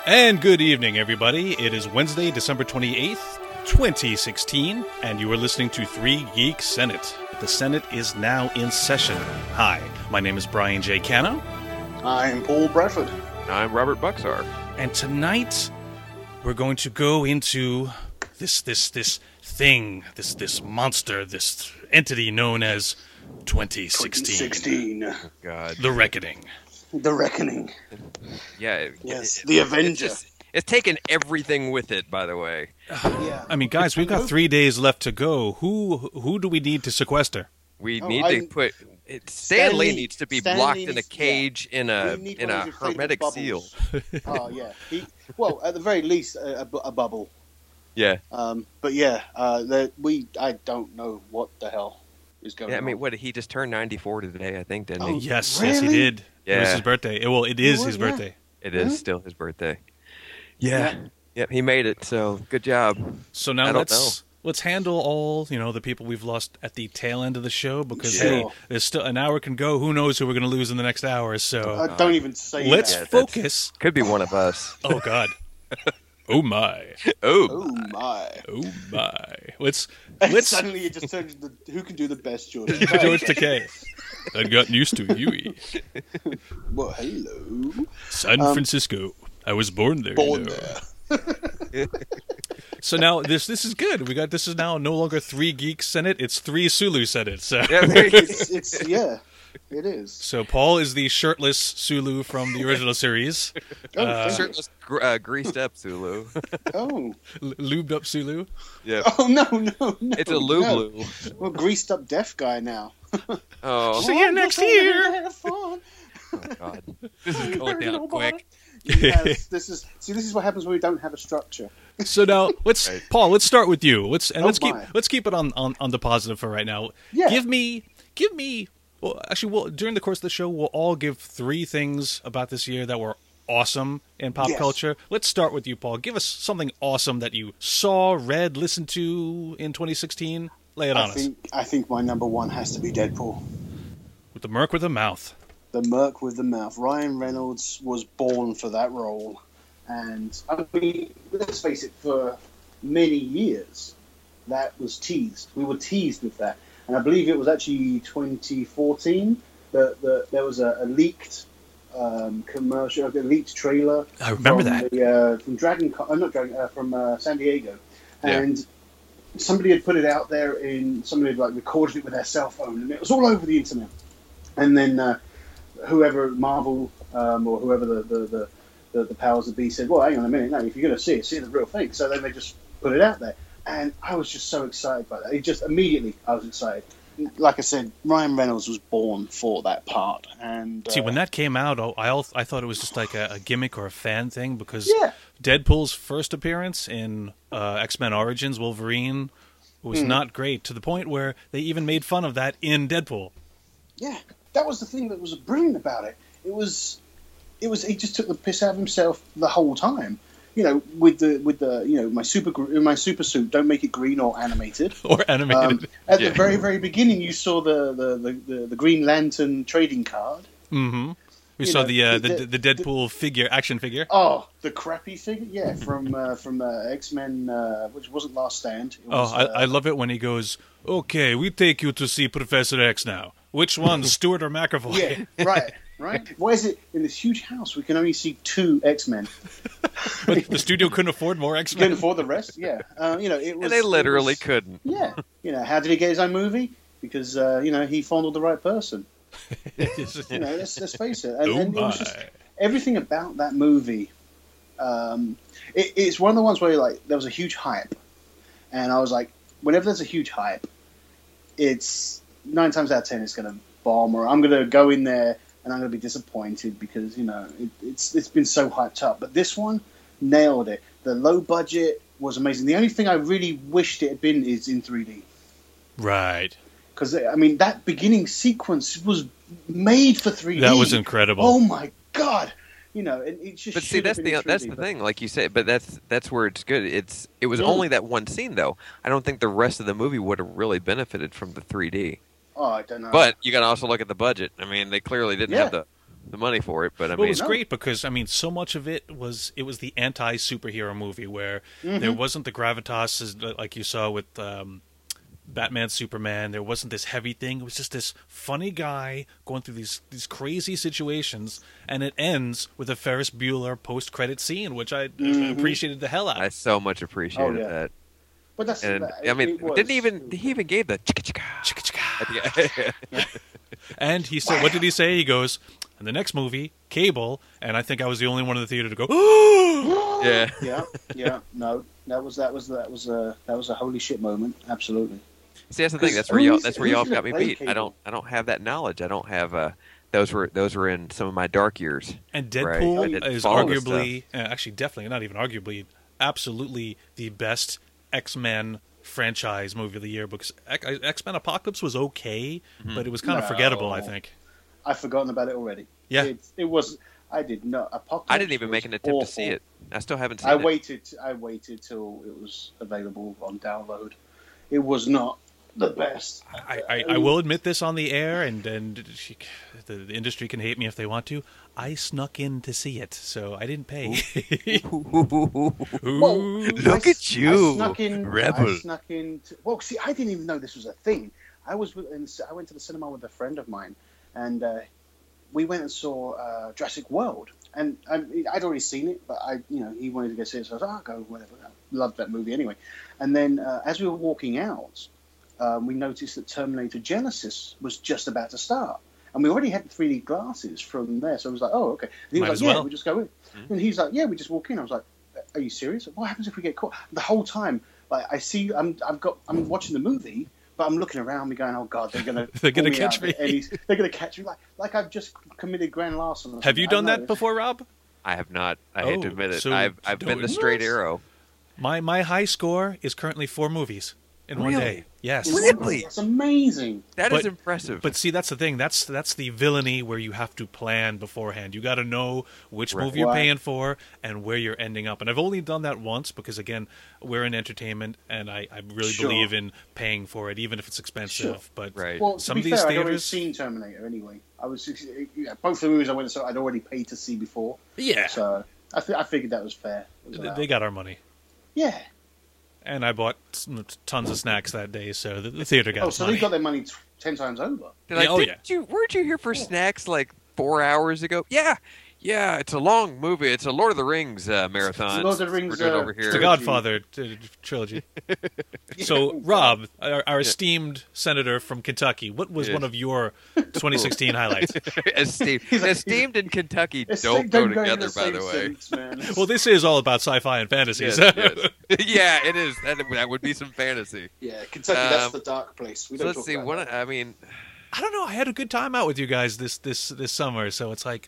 And good evening, everybody. It is Wednesday, December 28th, 2016, and you are listening to Three Geeks Senate. The Senate is now in session. Hi, my name is Brian J. Cano. I'm Paul Bradford. I'm Robert Buxar. And tonight, we're going to go into this thing, this monster, this entity known as 2016. Oh, God. The Reckoning. The Reckoning. Yeah. Yes, the Avenger. It's taken everything with it, by the way. Yeah. I mean, guys, we've got 3 days left to go. Who do we need to sequester? We need to put... Stan Lee needs to be locked in a cage in a hermetic seal. Oh, yeah. Well, at the very least, a bubble. Yeah. But yeah, I don't know what the hell is going on. I mean, he just turned 94 today, I think, didn't he? Yes, really? yes, he did. Yeah. It was his birthday. Well, it is his birthday. It is still his birthday. Yeah. Yep, he made it, so good job. So now let's handle all, the people we've lost at the tail end of the show, because hey, there's still an hour can go. Who knows who we're going to lose in the next hour? So don't even say let's that. focus. Could be one of us. Oh God. Oh my. Oh my. Oh my. Let's Suddenly you just turned into who can do the best George George Takei. I'd gotten used to Yui. Well, hello. San Francisco. I was born there. There. So now this is good. This is now no longer 3 Geeks Senate, it's 3 Sulu Senate. So It is. So Paul is the shirtless Sulu from the original series. Shirtless, greased up Sulu. Oh. Lubed up Sulu. Yeah. Oh, no. It's a lube. Well, greased up deaf guy now. Oh. See you next year. Have fun. Oh, God. This is going down quick. Yes, this is what happens when we don't have a structure. So now Paul, let's start with you. Let's keep it on the positive for right now. Yeah. Give me. Well, actually, during the course of the show, we'll all give 3 things about this year that were awesome in pop culture. Let's start with you, Paul. Give us something awesome that you saw, read, listened to in 2016. Lay it on us. I think my number one has to be Deadpool. With the Merc with the mouth. The Merc with the mouth. Ryan Reynolds was born for that role. And, I mean, let's face it, for many years, that was teased. We were teased with that. And I believe it was actually 2014 that there was a leaked commercial, a leaked trailer. I remember from San Diego, and somebody had put it out there. Somebody had recorded it with their cell phone, and it was all over the internet. And then whoever Marvel or whoever the powers that be said, "Well, hang on a minute, no, if you're going to see the real thing." So then they just put it out there. And I was just so excited by that. Immediately I was excited. Like I said, Ryan Reynolds was born for that part. And see, when that came out, I thought it was just like a gimmick or a fan thing, because Deadpool's first appearance in X-Men Origins Wolverine was not great, to the point where they even made fun of that in Deadpool. Yeah, that was the thing that was brilliant about it. He just took the piss out of himself the whole time. With the my super suit, don't make it green or animated. At the very, very beginning, you saw the Green Lantern trading card. Mm-hmm. We saw the Deadpool action figure. Oh, the crappy figure, yeah, from X-Men, which wasn't Last Stand. I love it when he goes, "Okay, we take you to see Professor X now. Which one, Stewart or McAvoy?" Yeah, right. Why is it in this huge house we can only see 2 X-Men? But the studio couldn't afford more X-Men. Couldn't afford the rest, yeah. It was. And they literally couldn't. Yeah. How did he get his own movie? Because he fondled the right person. Let's face it. And it was just everything about that movie. It's one of the ones where there was a huge hype, and I was like, whenever there's a huge hype, it's 9 times out of 10 it's going to bomb, or I'm going to go in there and I'm going to be disappointed because it's been so hyped up. But this one nailed it. The low budget was amazing. The only thing I really wished it had been is in 3D. Right. Because that beginning sequence was made for 3D. That was incredible. Oh my God! It just. But see, that's the thing, like you said. But that's where it's good. It was only that one scene, though. I don't think the rest of the movie would have really benefited from the 3D. Oh, I don't know. But you got to also look at the budget. I mean, they clearly didn't have the the money for it, but I Well, it mean, was great because I mean, so much of it was the anti-superhero movie where there wasn't the gravitas like you saw with Batman, Superman. There wasn't this heavy thing. It was just this funny guy going through these crazy situations, and it ends with a Ferris Bueller post-credit scene, which I appreciated the hell out I of. so much appreciated that. But that's And that, I mean, it was, he even gave the chicka chicka. And he said, what did he say? He goes, in the next movie, Cable, and I think I was the only one in the theater to go, yeah. No, that was a holy shit moment. Absolutely. See, that's the thing. That's where y'all got me beat. Cable? I don't have that knowledge. I don't have those were in some of my dark years. And Deadpool right? is arguably, actually, definitely, not even arguably, absolutely the best X-Men franchise movie of the year, because X-Men Apocalypse was okay, but it was kind of forgettable, I think. I've forgotten about it already. Yeah. It was. I did not. Apocalypse I didn't even make an attempt to see it. I still haven't seen it. I waited till it was available on download. It was not the best. I will admit this on the air, and the industry can hate me if they want to. I snuck in to see it, so I didn't pay. Well, Look at you, I snuck in, rebel. Well, see, I didn't even know this was a thing. I went to the cinema with a friend of mine, and we went and saw Jurassic World. And I'd already seen it, but he wanted to go see it, so I was like, I'll go, whatever. I loved that movie anyway. And then as we were walking out, we noticed that Terminator Genesis was just about to start. And we already had 3D glasses from there, so I was like, oh, okay. And he was like, yeah, we just go in. And he's like, yeah, we just walk in. I was like, are you serious? What happens if we get caught? The whole time, like, I'm watching the movie, but I'm looking around me going, oh, God, they're going to catch me. They're going to catch me. Like I've just committed grand larceny. Have you done that before, Rob? I have not. I hate to admit it. So I've been the straight arrow. My high score is currently 4 movies in one day. Yes. Really? That's amazing. That is impressive. But see, that's the thing. That's the villainy where you have to plan beforehand. You got to know which movie you're paying for and where you're ending up. And I've only done that once because, again, we're in entertainment, and I really believe in paying for it, even if it's expensive. But well, some of these fair, theaters, I'd already seen Terminator anyway. Both the movies I went and saw, I'd already paid to see before. Yeah. So I figured that was fair. They got our money. Yeah. And I bought tons of snacks that day, so the theater got. So they got their money 10 times over. Weren't you here for snacks like 4 hours ago? Yeah. It's a long movie. It's a Lord of the Rings marathon. Lord of the Rings. We're doing over here. It's the Godfather trilogy. So, Rob, our esteemed senator from Kentucky, what was one of your 2016 highlights? Esteemed and Kentucky don't go together, by the way. Sense, Well, this is all about sci-fi and fantasies. Yes. Yeah, it is. That would be some fantasy. Yeah, Kentucky, that's the dark place. So let's see. I don't know. I had a good time out with you guys this summer, so it's like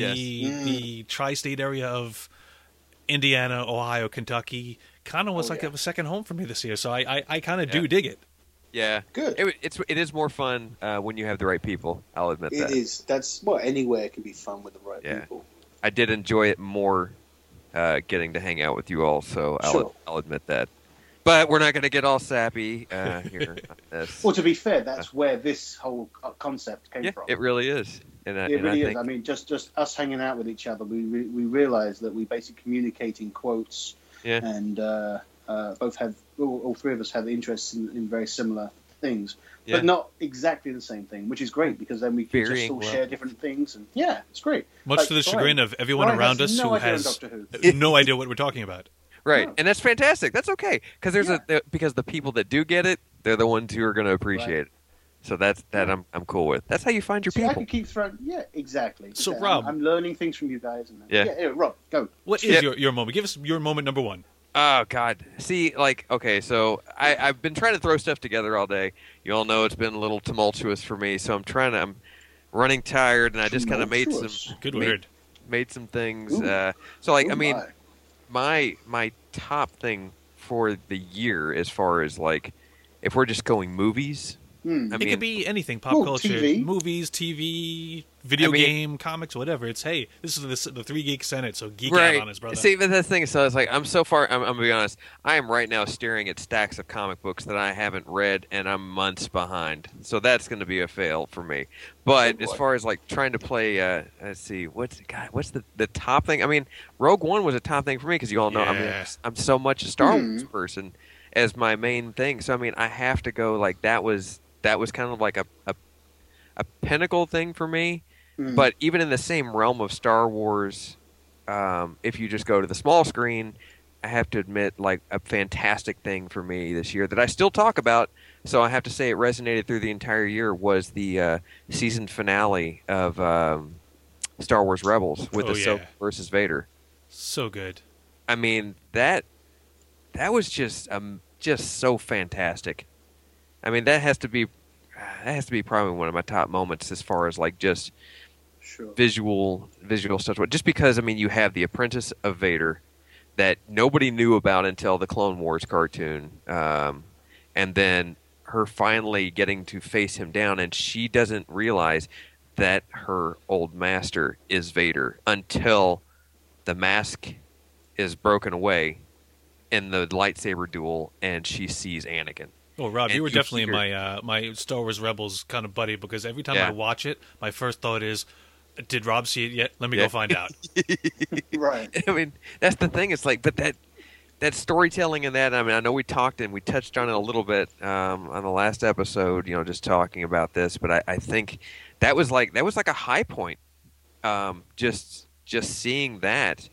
the tri-state area of Indiana, Ohio, Kentucky kind of was like a second home for me this year. So I kind of do dig it. Yeah, good. It is more fun when you have the right people. I'll admit that. It is. That's anywhere can be fun with the right people. I did enjoy it more getting to hang out with you all. So I'll admit that. But we're not going to get all sappy here. Well, to be fair, that's where this whole concept came from. It really is. And it really is. I mean, just us hanging out with each other, we realize that we basically communicate in quotes, and both have all three of us have interests in very similar things, but not exactly the same thing, which is great because then we can just all share different things, and it's great. Much to the chagrin of everyone around us who has no idea what we're talking about. Right, and that's fantastic. That's okay because because the people that do get it, they're the ones who are going to appreciate it. So that I'm cool with. That's how you find your people. I can keep throwing. Yeah, exactly. So Rob, I'm learning things from you guys. And Rob, go. What is your moment? Give us your moment number one. Oh God! See, so I've been trying to throw stuff together all day. You all know it's been a little tumultuous for me, so I'm running tired, and I just kind of made some things. My top thing for the year, as far as if we're just going movies, it could be anything, pop culture, movies, TV, video game, comics, whatever. It's, hey, this is the 3 Geek Senate, so geek right. out on us, brother. See, but the thing is, so it's like, I'm so far, I'm going to be honest, I am right now staring at stacks of comic books that I haven't read, and I'm months behind. So that's going to be a fail for me. But as far as, like, trying to play, let's see, what's the top thing? I mean, Rogue One was a top thing for me, because you all know, I mean, I'm so much a Star Wars person as my main thing. So, I mean, I have to go, like, that was kind of like a pinnacle thing for me. But even in the same realm of Star Wars, if you just go to the small screen, I have to admit, like, a fantastic thing for me this year that I still talk about, so I have to say it resonated through the entire year, was the season finale of Star Wars Rebels with Ahsoka versus Vader. So good. I mean, that was just so fantastic. I mean, that has to be probably one of my top moments as far as, like, just visual stuff. Just because, I mean, you have the apprentice of Vader that nobody knew about until the Clone Wars cartoon, and then her finally getting to face him down, and she doesn't realize that her old master is Vader until the mask is broken away in the lightsaber duel, and she sees Anakin. Oh, Rob, you were definitely my Star Wars Rebels kind of buddy, because every time I watch it, my first thought is, did Rob see it yet? Let me go find out. Right. I mean, that's the thing. It's like, but that storytelling in that, I mean, I know we talked and we touched on it a little bit on the last episode, you know, just talking about this, but I think that was like a high point. Just seeing that.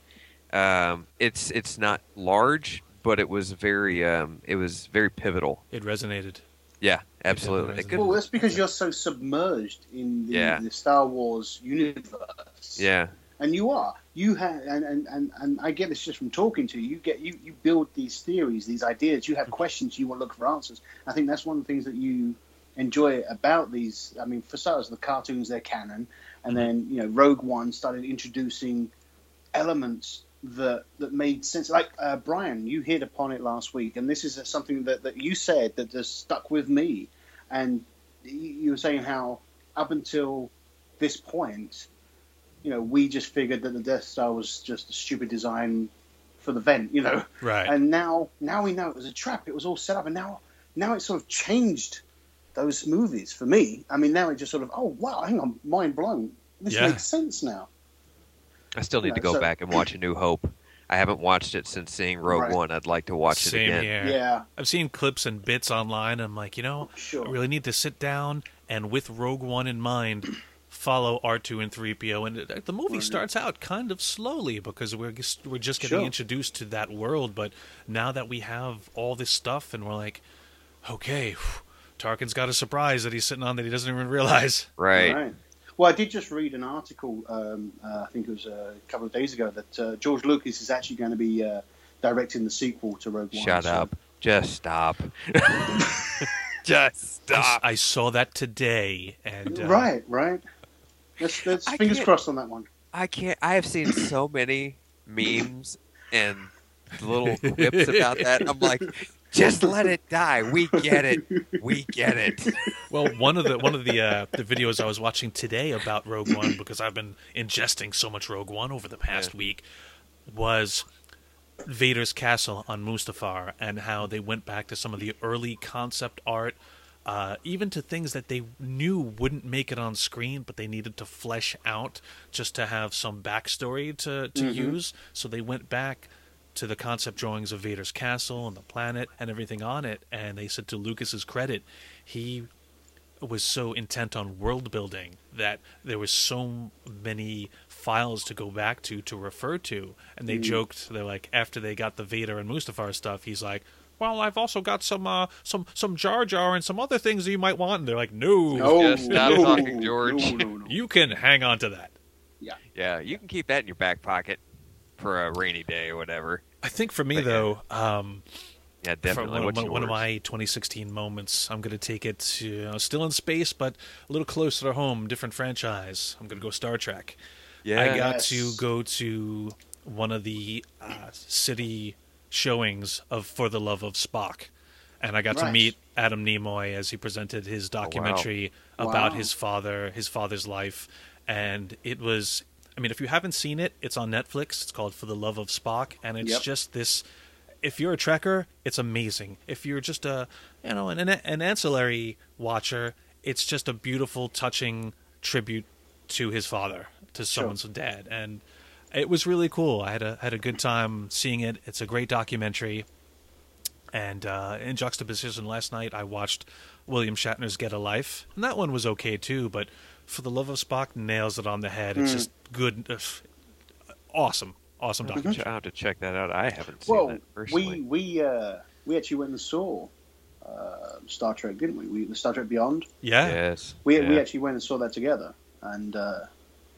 It's not large, but it was very pivotal. It resonated. Yeah, absolutely. Well, that's because you're so submerged in the Star Wars universe. Yeah. And you are. You have, and I get this just from talking to you. You build these theories, these ideas. You have questions. You want to look for answers. I think that's one of the things that you enjoy about these. I mean, for starters, the cartoons, they're canon, and then, you know, Rogue One started introducing elements that made sense. Like, Brian, you hit upon it last week, and this is something that you said that just stuck with me. And you were saying how up until this point, you know, we just figured that the Death Star was just a stupid design for the vent, you know. Right. And now we know it was a trap. It was all set up, and now it sort of changed those movies for me. I mean, now it just sort of, oh wow, hang on, mind blown. This makes sense now. I still need to go back and watch A New Hope. I haven't watched it since seeing Rogue One. I'd like to watch it again. Here. Yeah. I've seen clips and bits online. I'm like, you know, I really need to sit down and, with Rogue One in mind, follow R2 and 3PO. And the movie starts out kind of slowly because we're just getting introduced to that world. But now that we have all this stuff, and we're like, okay, Tarkin's got a surprise that he's sitting on that he doesn't even realize. Right. Well, I did just read an article, I think it was a couple of days ago, that George Lucas is actually going to be directing the sequel to Rogue One. Shut up. Just stop. Just stop. I saw that today. And Right. Let's fingers crossed on that one. I have seen so many memes and little quips about that. I'm like, just let it die. We get it. Well, one of the videos I was watching today about Rogue One, because I've been ingesting so much Rogue One over the past week, was Vader's castle on Mustafar, and how they went back to some of the early concept art, even to things that they knew wouldn't make it on screen, but they needed to flesh out just to have some backstory to use. So they went back to the concept drawings of Vader's castle and the planet and everything on it, and they said, to Lucas's credit, he was so intent on world building that there was so many files to go back to refer to. And they joked, they're like, after they got the Vader and Mustafar stuff, he's like, well, I've also got some Jar Jar and some other things that you might want. And they're like, no, stop talking, George. No. You can hang on to that. Yeah, you can keep that in your back pocket for a rainy day or whatever. I think for me, though, yeah, definitely. One of my 2016 moments, I'm going to take it to, still in space, but a little closer to home, different franchise. I'm going to go Star Trek. Yeah. I got to go to one of the city showings of For the Love of Spock, and I got to meet Adam Nimoy as he presented his documentary about his father's life. and it was. I mean, if you haven't seen it, it's on Netflix. It's called For the Love of Spock, and it's just this. If you're a Trekker, it's amazing. If you're just an ancillary watcher, it's just a beautiful, touching tribute to his father, to someone's dad, and it was really cool. I had a good time seeing it. It's a great documentary, and in juxtaposition, last night I watched William Shatner's Get a Life, and that one was okay too. But For the Love of Spock nails it on the head. It's just good, awesome documentary. I'll have to check that out. I haven't seen that personally. We actually went and saw Star Trek, didn't we? The Star Trek Beyond. Yeah. Yes. We actually went and saw that together, and that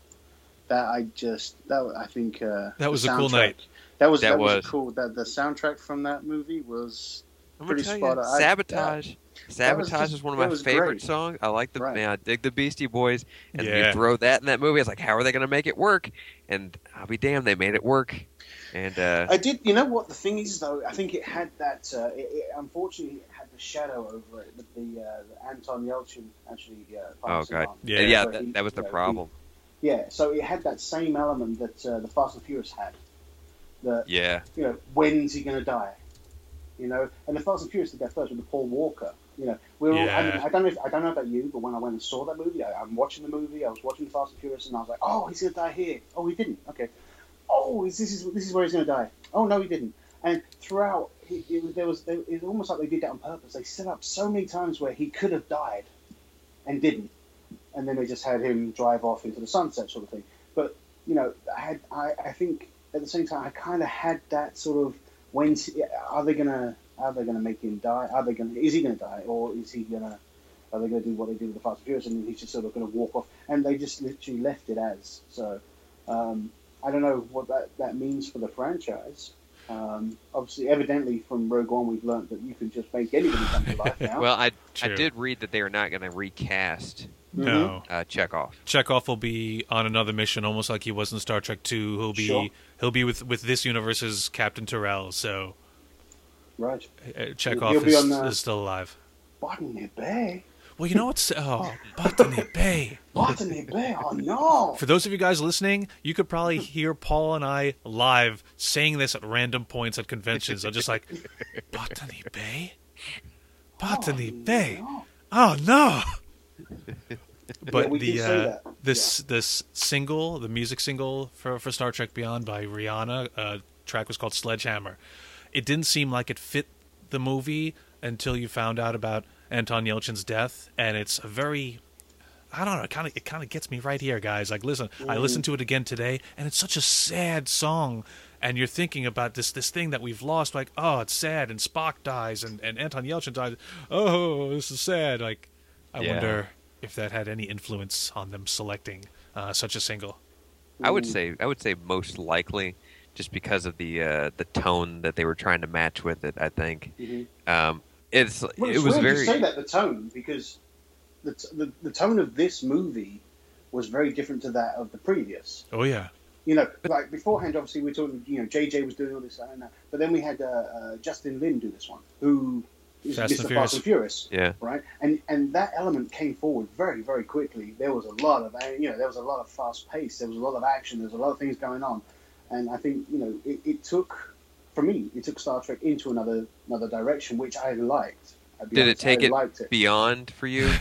I think that was a cool night. That was cool. That the soundtrack from that movie was pretty spot on. Sabotage. Sabotage is one of my favorite songs. I like I dig the Beastie Boys, and you throw that in that movie. I was like, how are they going to make it work? And I'll be damned, they made it work. And I did. You know what the thing is, though? I think it had that. Unfortunately, it had the shadow over it. The Anton Yelchin actually. Oh God! On. Yeah. That was the problem. So it had that same element that the Fast and Furious had. Yeah. You know, when's he going to die? You know, and the Fast and Furious did that first with the Paul Walker. You know, I don't know about you, but when I went and saw that movie, I'm watching the movie. I was watching Fast and Furious, and I was like, oh, he's going to die here. Oh, he didn't. Okay. Oh, this is where he's going to die. Oh no, he didn't. And throughout, it was almost like they did that on purpose. They set up so many times where he could have died, and didn't, and then they just had him drive off into the sunset, sort of thing. But you know, I think at the same time, I kind of had that sort of are they gonna make him die? Is he gonna die, or are they gonna do what they did with the Fast and Furious, and he's just sort of gonna walk off? And they just literally left it as so. I don't know what that means for the franchise. Obviously, evidently, from Rogue One, we've learned that you can just make anybody come to life now. Well, I did read that they are not going to recast Chekhov. Chekhov will be on another mission, almost like he was in Star Trek 2. He'll be with this universe's Captain Terrell. So, right, Chekhov is still alive. Botany Bay. Well, you know what's Botany Bay. Botany Bay. Oh no! For those of you guys listening, you could probably hear Paul and I live saying this at random points at conventions. I'm just like, Botany Bay, Botany Bay. No. Oh no! But this single, the music single for Star Trek Beyond by Rihanna, track was called Sledgehammer. It didn't seem like it fit the movie until you found out about Anton Yelchin's death, and it's a very, I don't know, it kind of gets me right here, guys. Like, listen, I listened to it again today, and it's such a sad song, and you're thinking about this thing that we've lost, like, oh, it's sad, and Spock dies, and Anton Yelchin dies. Oh, this is sad. Like, I wonder if that had any influence on them selecting such a single. I would say most likely, just because of the tone that they were trying to match with it. I think. Mm-hmm. It was very. You say that the tone, because the tone of this movie was very different to that of the previous. Oh yeah. You know, like beforehand, obviously we were talking. You know, JJ was doing all this and that, but then we had Justin Lin do this one, who is Mr. Fast and Furious. Yeah. Right, and that element came forward very, very quickly. There was a lot of fast pace. There was a lot of action. There was a lot of things going on, and I think it took. For me, it took Star Trek into another direction, which I liked. Did it take it beyond for you?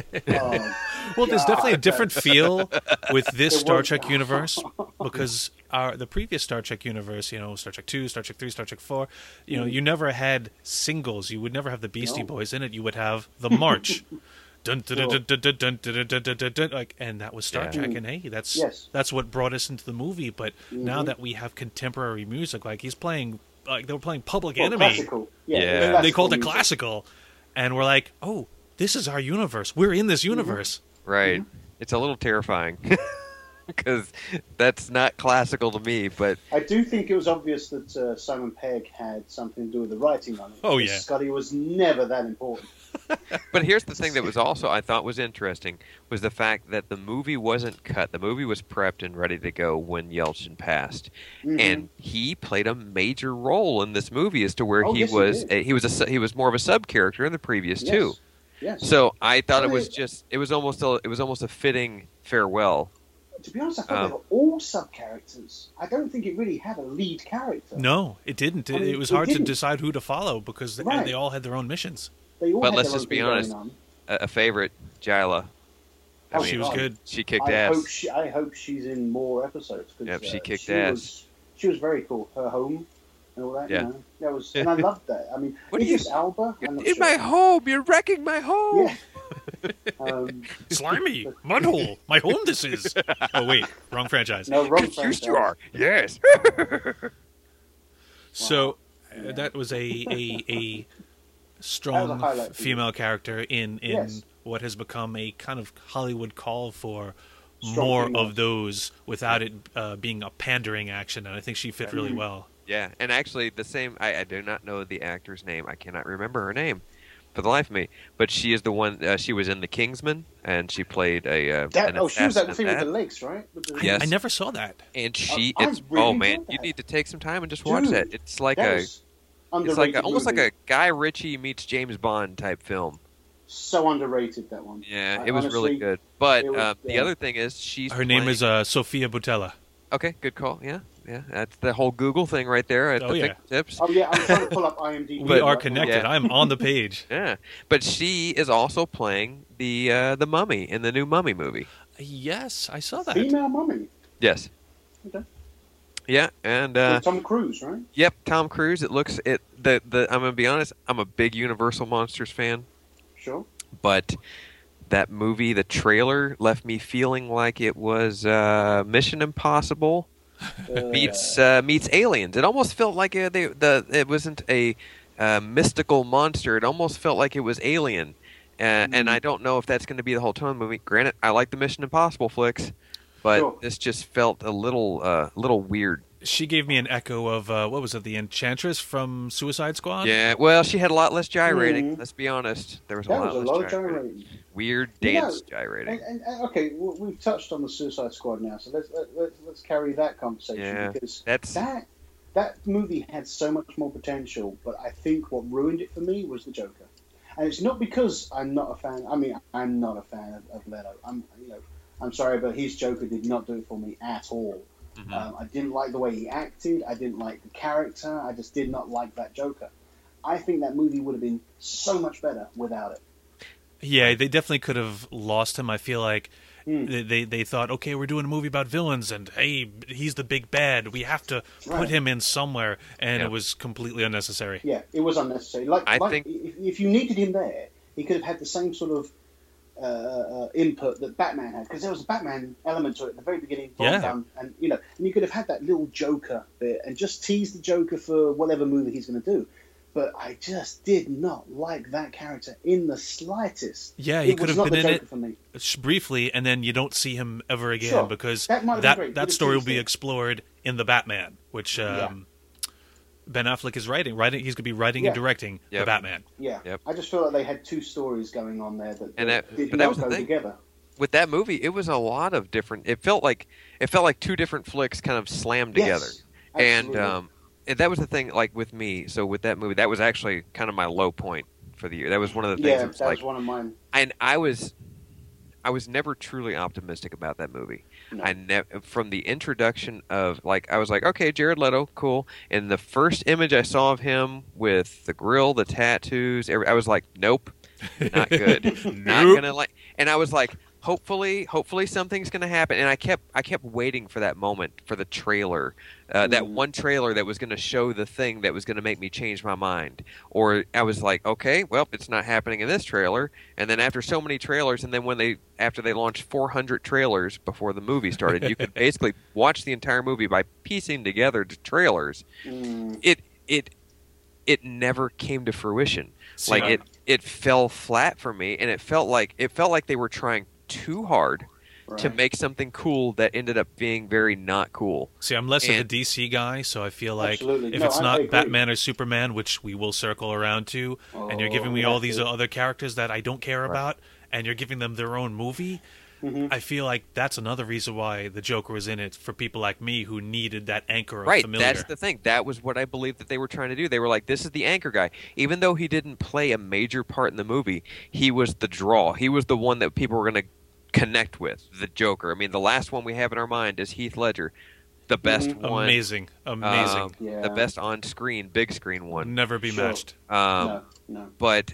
Well, there's definitely a different feel with this Star Trek universe, because the previous Star Trek universe, Star Trek 2, Star Trek 3, Star Trek 4, you never had singles. You would never have the Beastie Boys in it. You would have the march. Dun, dun, dun, dun, dun, dun, dun, dun, dun, dun, like, and that was Star Trek, and hey, that's what brought us into the movie. But now that we have contemporary music, like they were playing Public Enemy, classical. They called it classical, and we're like, oh, this is our universe. We're in this universe, right? It's a little terrifying because that's not classical to me. But I do think it was obvious that Simon Pegg had something to do with the writing on it. Oh yeah, Scotty was never that important. But here's the thing that was also, I thought was interesting, was the fact that the movie wasn't cut. The movie was prepped and ready to go when Yelchin passed. Mm-hmm. And he played a major role in this movie as to where he was more of a sub-character in the previous two. Yes. So I thought it was almost a fitting farewell To be honest, I thought they were all sub-characters. I don't think it really had a lead character. No, it didn't. It was hard to decide who to follow because they all had their own missions. But let's just be honest, a favorite, Jyla. She was good. She kicked ass. I hope she's in more episodes. Yep, she kicked ass. She was very cool. Her home and all that. Yeah. That was, and I loved that. I mean, Idris Elba. In my home, you're wrecking my home. Yeah. Slimy mudhole. My home. This is. Oh wait, wrong franchise. No, wrong franchise. You are. Yes. So that was a strong female character in what has become a kind of Hollywood call for more of those without it being a pandering action, and I think she fit really well. Yeah, and actually the same, I do not know the actor's name. I cannot remember her name for the life of me, but she is the one, she was in The Kingsman, and she played a... she was that thing with the legs, right? Yes. I never saw that. And you need to take some time and just watch that. It's like almost like a Guy Ritchie meets James Bond type film. So underrated, that one. Yeah, it was honestly, really good. But the other thing is her name is Sofia Boutella. Okay, good call. Yeah. That's the whole Google thing right there at the tips. Oh yeah, I'm trying to pull up IMDb. We are connected. Yeah. I'm on the page. Yeah, but she is also playing the Mummy in the new Mummy movie. Yes, I saw that. Female Mummy. Yes. Okay. Yeah, and Tom Cruise, right? Yep, Tom Cruise. It looks I'm gonna be honest. I'm a big Universal Monsters fan. Sure. But that movie, the trailer, left me feeling like it was Mission Impossible meets Aliens. It almost felt like it wasn't a mystical monster. It almost felt like it was Alien. And I don't know if that's going to be the whole tone of the movie. Granted, I like the Mission Impossible flicks, but this just felt a little weird. She gave me an echo of, what was it, the Enchantress from Suicide Squad? Yeah, well, she had a lot less gyrating, let's be honest. There was a lot less gyrating. Weird dance gyrating. And okay, we've touched on the Suicide Squad now, so let's carry that conversation, because that movie had so much more potential, but I think what ruined it for me was the Joker. And it's not because I'm not a fan. I mean, I'm not a fan of Leto. I'm sorry, but his Joker did not do it for me at all. Mm-hmm. I didn't like the way he acted. I didn't like the character. I just did not like that Joker. I think that movie would have been so much better without it. Yeah, they definitely could have lost him. I feel like they thought, okay, we're doing a movie about villains, and hey, he's the big bad. We have to put him in somewhere, and it was completely unnecessary. Yeah, it was unnecessary. I think if you needed him there, he could have had the same sort of input that Batman had, because there was a Batman element to it at the very beginning. And you could have had that little Joker bit and just tease the Joker for whatever movie he's going to do. But I just did not like that character in the slightest. Yeah, he could have been in it briefly, and then you don't see him ever again, because that story will be explored in the Batman, which Ben Affleck is writing. He's going to be writing and directing the Batman. Yeah, I just feel like they had two stories going on there that did not go together. With that movie, it was a lot of different. It felt like two different flicks kind of slammed together, and that was the thing. Like with me, so with that movie, that was actually kind of my low point for the year. That was one of the things. Yeah, that was one of mine. And I was never truly optimistic about that movie. No. From the introduction of, I was like, okay, Jared Leto, cool. And the first image I saw of him with the grill, the tattoos, I was like, nope, not good. Not gonna like. And I was like, hopefully something's gonna happen. And I kept waiting for that moment, for the trailer, that one trailer that was gonna show the thing that was gonna make me change my mind. Or I was like, okay, well, it's not happening in this trailer. And then after so many trailers, and then after they launched 400 trailers before the movie started, you could basically watch the entire movie by piecing together the trailers. It never came to fruition. It fell flat for me, and it felt like they were trying too hard to make something cool that ended up being very not cool. See, I'm less of a DC guy, so I feel like if it's not Batman or Superman, which we will circle around to, and you're giving me all these other characters that I don't care about, and you're giving them their own movie, I feel like that's another reason why the Joker was in it for people like me who needed that anchor of familiar. Right, that's the thing. That was what I believed that they were trying to do. They were like, this is the anchor guy. Even though he didn't play a major part in the movie, he was the draw. He was the one that people were going to connect with the Joker. I mean, the last one we have in our mind is Heath Ledger, the best one, amazing, the best on screen, big screen one, never be matched. No. But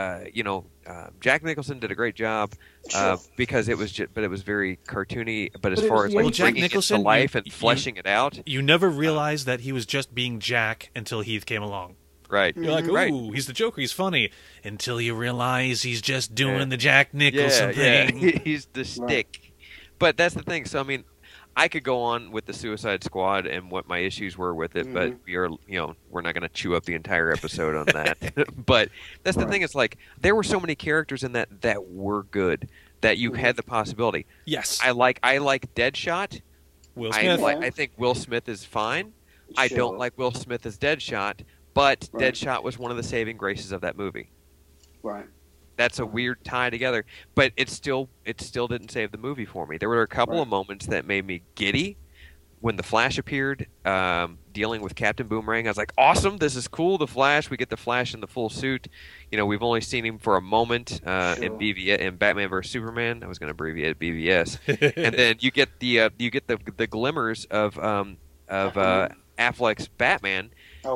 Jack Nicholson did a great job because it was but it was very cartoony. But as far as like Jack bringing Nicholson, it to life and fleshing it out, you never realized that he was just being Jack until Heath came along. Right. You're like, ooh, he's the Joker, he's funny. Until you realize he's just doing the Jack Nicholson thing. Yeah. He's the stick. But that's the thing. So, I mean, I could go on with the Suicide Squad and what my issues were with it, but we're not going to chew up the entire episode on that. But that's the thing. It's like there were so many characters in that were good that you had the possibility. Yes. I like Deadshot. Will Smith. I think Will Smith is fine. I don't like Will Smith as Deadshot. But Deadshot was one of the saving graces of that movie. Right. That's a weird tie together, but it still didn't save the movie for me. There were a couple of moments that made me giddy when the Flash appeared, dealing with Captain Boomerang. I was like, awesome, this is cool, the Flash. We get the Flash in the full suit. We've only seen him for a moment in Batman vs Superman. I was going to abbreviate it, BVS. And then you get the glimmers of Affleck's Batman,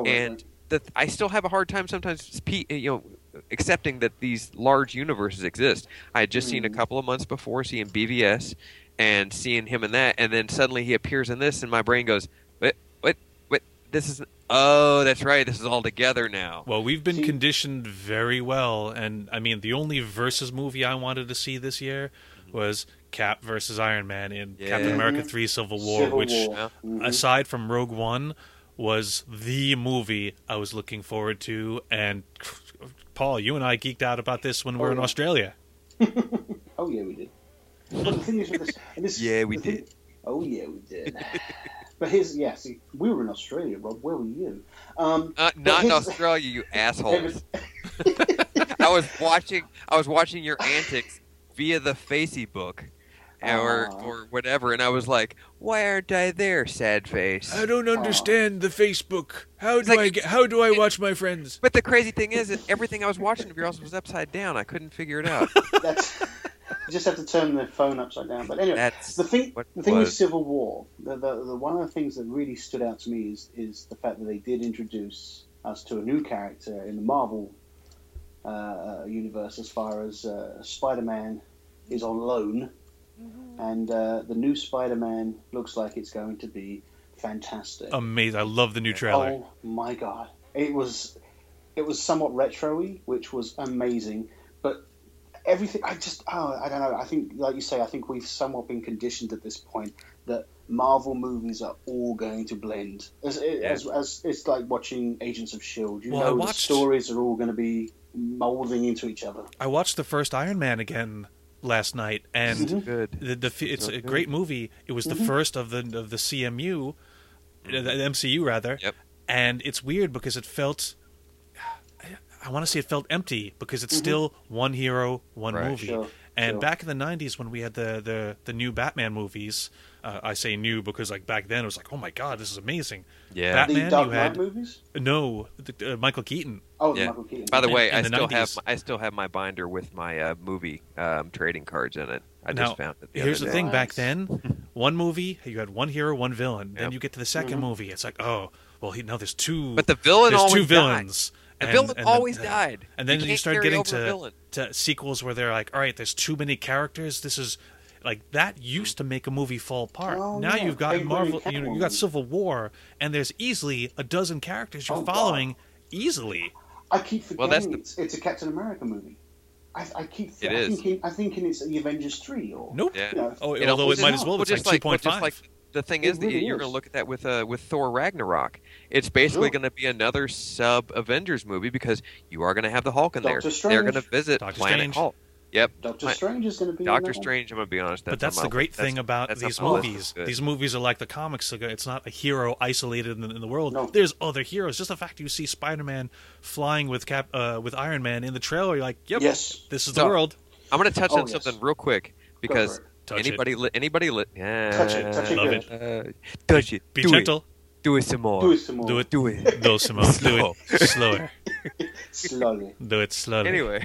I still have a hard time sometimes, accepting that these large universes exist. I had just seen a couple of months before seeing BVS and seeing him in that, and then suddenly he appears in this, and my brain goes, "What? This is? Oh, that's right. This is all together now." Well, we've been conditioned very well, and I mean, the only versus movie I wanted to see this year was Cap versus Iron Man in Captain America 3: Civil War, aside from Rogue One, was the movie I was looking forward to. And Paul, you and I geeked out about this when we were in Australia. Oh yeah, we did. But the thing is with this, we did. Oh yeah, we did. But see, we were in Australia, Rob. Where were you? Not in Australia, you assholes. I was watching your antics via the Facebook. Or whatever, and I was like, "Why aren't I there, sad face?" I don't understand the Facebook. How do I watch my friends? But the crazy thing is that everything I was watching of yours was upside down. I couldn't figure it out. You just have to turn the phone upside down. But anyway, the thing with Civil War, the one of the things that really stood out to me is the fact that they did introduce us to a new character in the Marvel universe, as far as Spider-Man is on loan. And the new Spider-Man looks like it's going to be fantastic. Amazing! I love the new trailer. Oh my god, it was somewhat retro-y, which was amazing. But everything, I don't know. I think, like you say, I think we've somewhat been conditioned at this point that Marvel movies are all going to blend. As it's like watching Agents of S.H.I.E.L.D. The stories are all going to be molding into each other. I watched the first Iron Man again last night, and it's a great movie. It was the first of the CMU, the MCU rather, and it's weird because it felt, I want to say it felt empty because it's still one hero, one movie. Back in the 90s when we had the new Batman movies, I say new because like back then it was like, oh my god, this is amazing. Yeah, Batman. The Dark Knight movies? No, Michael Keaton. Oh, yeah. Michael Keaton. By the way, I still have my binder with my movie trading cards in it. I just found it. Here's the thing: back then, one movie you had one hero, one villain. Then you get to the second movie, it's like, oh, well, now there's two. But the villain there's always two villains. The villain always died. And then you start getting to sequels where they're like, all right, there's too many characters. This is like that used to make a movie fall apart. Now you've got Marvel, you got Civil War, and there's easily a dozen characters you're following easily. I keep forgetting it's a Captain America movie. I keep thinking it's the Avengers 3 or nope. Yeah. Although it might as well. It's like 2.5. The thing is that you're going to look at that with Thor Ragnarok. It's basically going to be another sub-Avengers movie because you are going to have the Hulk in there. They're going to visit Planet Hulk. Yep. Doctor Strange is going to be Doctor Strange, I'm going to be honest. But that's the great thing about these movies. These movies are like the comics. It's not a hero isolated in the world. No. There's other heroes. Just the fact you see Spider-Man flying with Iron Man in the trailer, you're like, yep, this is the world. I'm going to touch on something real quick because... Touch it. Touch it. Love it. Touch it. Be gentle. Do it some more. Do it some more. Do it. Do it. Do some more. Do it slower. Slowly. Do it slowly.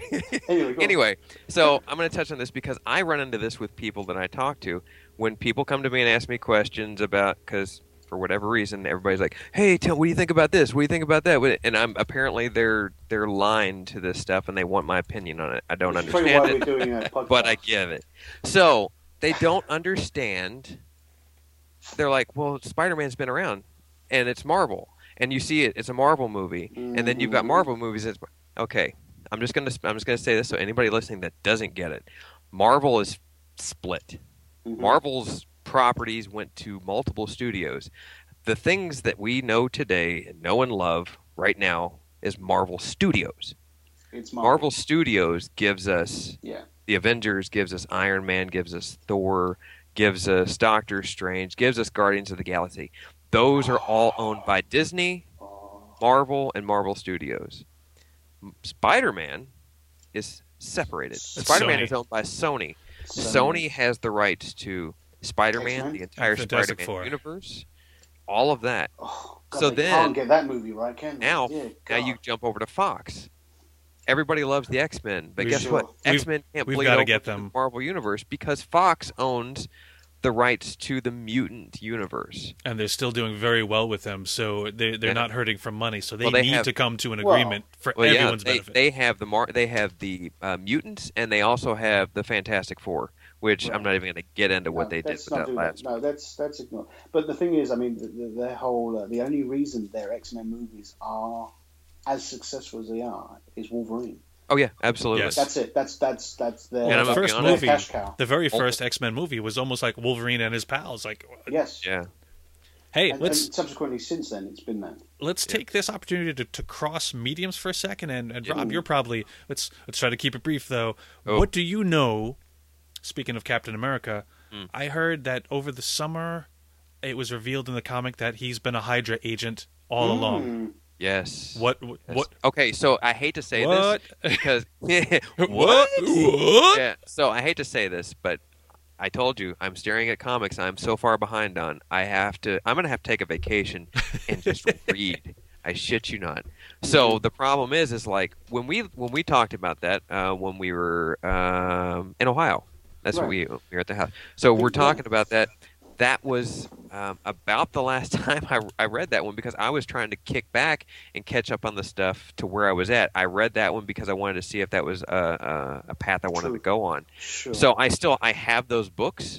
Anyway, so I'm going to touch on this because I run into this with people that I talk to. When people come to me and ask me questions about, because for whatever reason, everybody's like, "Hey, what do you think about this? What do you think about that?" And I'm apparently they're lying to this stuff, and they want my opinion on it. I don't understand it, we're doing a podcast. but I give it. So they don't understand. They're like, "Well, Spider-Man's been around, and it's Marvel, and you see it. It's a Marvel movie, and then you've got Marvel movies." Okay, I'm just gonna say this so anybody listening that doesn't get it, Marvel is split. Marvel's properties went to multiple studios. The things that we know today and know and love right now is Marvel Studios. It's Marvel Studios gives us the Avengers, gives us Iron Man, gives us Thor, gives us Doctor Strange, gives us Guardians of the Galaxy. Those are all owned by Disney, Marvel, and Marvel Studios. Spider-Man is separated. Spider-Man is owned by Sony. Sony has the rights to Spider-Man, X-Men? the entire Fantastic Spider-Man Four. universe, all of that. Oh, God, So they then- can't get that movie right, can they? Now, Dear now you God. jump over to Fox. Everybody loves the X-Men, but We guess sure. what? We've- X-Men can't we've bleed gotta over get to them. the Marvel universe because Fox owns the rights to the mutant universe. And they're still doing very well with them, so they're not hurting for money. So they Well, they need have- to come to an Well, agreement for Well, yeah, everyone's they, benefit. they have the mutants, and they also have the Fantastic Four, which I'm not even going to get into what they did let's with not that do last. No, that's ignored. But the thing is, I mean, their whole the only reason their X-Men movies are as successful as they are is Wolverine. Oh yeah, absolutely. Yes. That's it. That's their, And I'm the gonna first be their honest, movie, cash cow. the very first X-Men movie was almost like Wolverine and his pals. Like, Yes. Yeah. hey, And let's subsequently, since then, it's been that. take this opportunity to cross mediums for a second. And Yeah. Rob, you're probably let's try to keep it brief though. Oh. What do you know? Speaking of Captain America, Hmm. I heard that over the summer, it was revealed in the comic that he's been a Hydra agent all along. Yes. What? Yes. What? Okay, so I hate to say What? this because What? Yeah. So I hate to say this, but I told you I'm staring at comics I'm so far behind on. I'm gonna have to take a vacation and just read. I shit you not. So the problem is like when we talked about that when we were in Ohio. That's what we were at the house. So we're talking about that. That was about the last time I read that one because I was trying to kick back and catch up on the stuff to where I was at. I read that one because I wanted to see if that was a path I wanted to go on. Sure. So I have those books.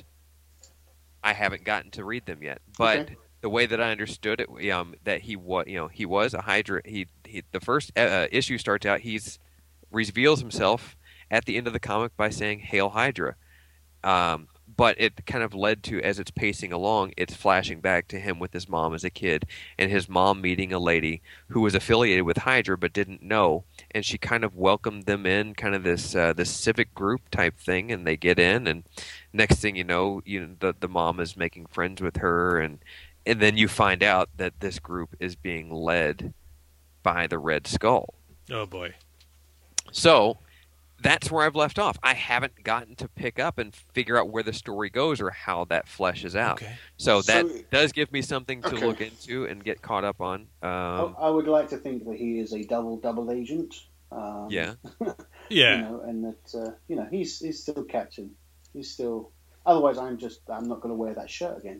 I haven't gotten to read them yet, but the way that I understood it, that he was a Hydra. The first issue starts out. He's reveals himself at the end of the comic by saying "Hail Hydra." But it kind of led to, as it's pacing along, it's flashing back to him with his mom as a kid, and his mom meeting a lady who was affiliated with Hydra but didn't know, and she kind of welcomed them in, kind of this civic group type thing, and they get in, and next thing you know, the mom is making friends with her, and then you find out that this group is being led by the Red Skull. Oh boy. So that's where I've left off. I haven't gotten to pick up and figure out where the story goes or how that fleshes out. Okay. So that does give me something to look into and get caught up on. I would like to think that he is a double agent. Yeah. Yeah. And that he's still catching. He's still. Otherwise, I'm not going to wear that shirt again.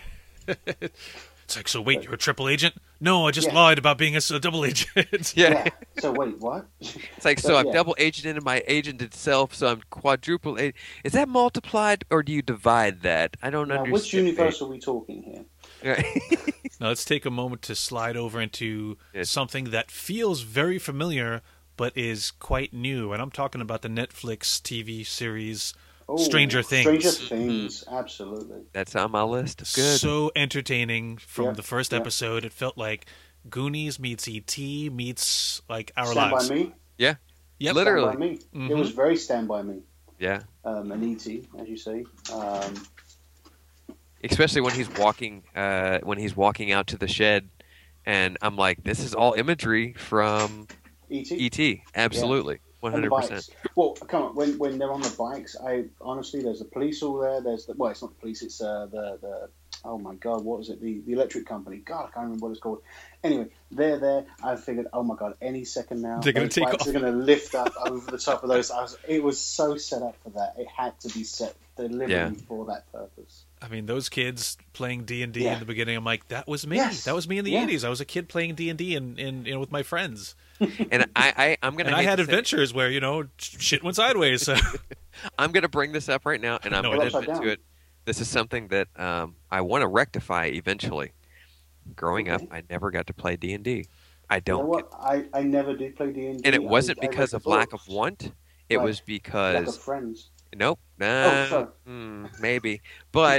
It's like, so wait, you're a triple agent? No, I just lied about being a double agent. Yeah. So wait, what? It's like, so I'm double agented in my agent itself, so I'm quadruple agent. Is that multiplied, or do you divide that? I don't understand. Which universe are we talking here? Now let's take a moment to slide over into something that feels very familiar, but is quite new. And I'm talking about the Netflix TV series Stranger Things. Stranger Things, absolutely. That's on my list. Good. So entertaining from the first episode. It felt like Goonies meets E.T. meets like our Stand lives. by Me. Yeah. Yep. Literally. Stand by Me. Mm-hmm. It was very Stand by Me. Yeah. And E.T., as you say. Especially when he's walking out to the shed, and I'm like, this is all imagery from E.T. E.T. Absolutely. 100%. Well, come on. When they're on the bikes, there's the police all there. It's not the police. It's the oh my God, what was it? The electric company. God, I can't remember what it's called. Anyway, they're there. I figured, oh my God, any second now, they're going to take off. They're going to lift up over the top of those. It was so set up for that. It had to be set deliberately for that purpose. I mean, those kids playing D&D in the beginning, I'm like, that was me. Yes. That was me in the 80s. I was a kid playing D&D and with my friends. And I'm gonna. And I had adventures where shit went sideways. So. I'm gonna bring this up right now, and I'm gonna admit to it. This is something that I want to rectify eventually. Growing up, I never got to play D&D. I don't. You know what? I never did play D&D. And it wasn't because of lack of want. It was because lack of friends. Nope. Maybe, but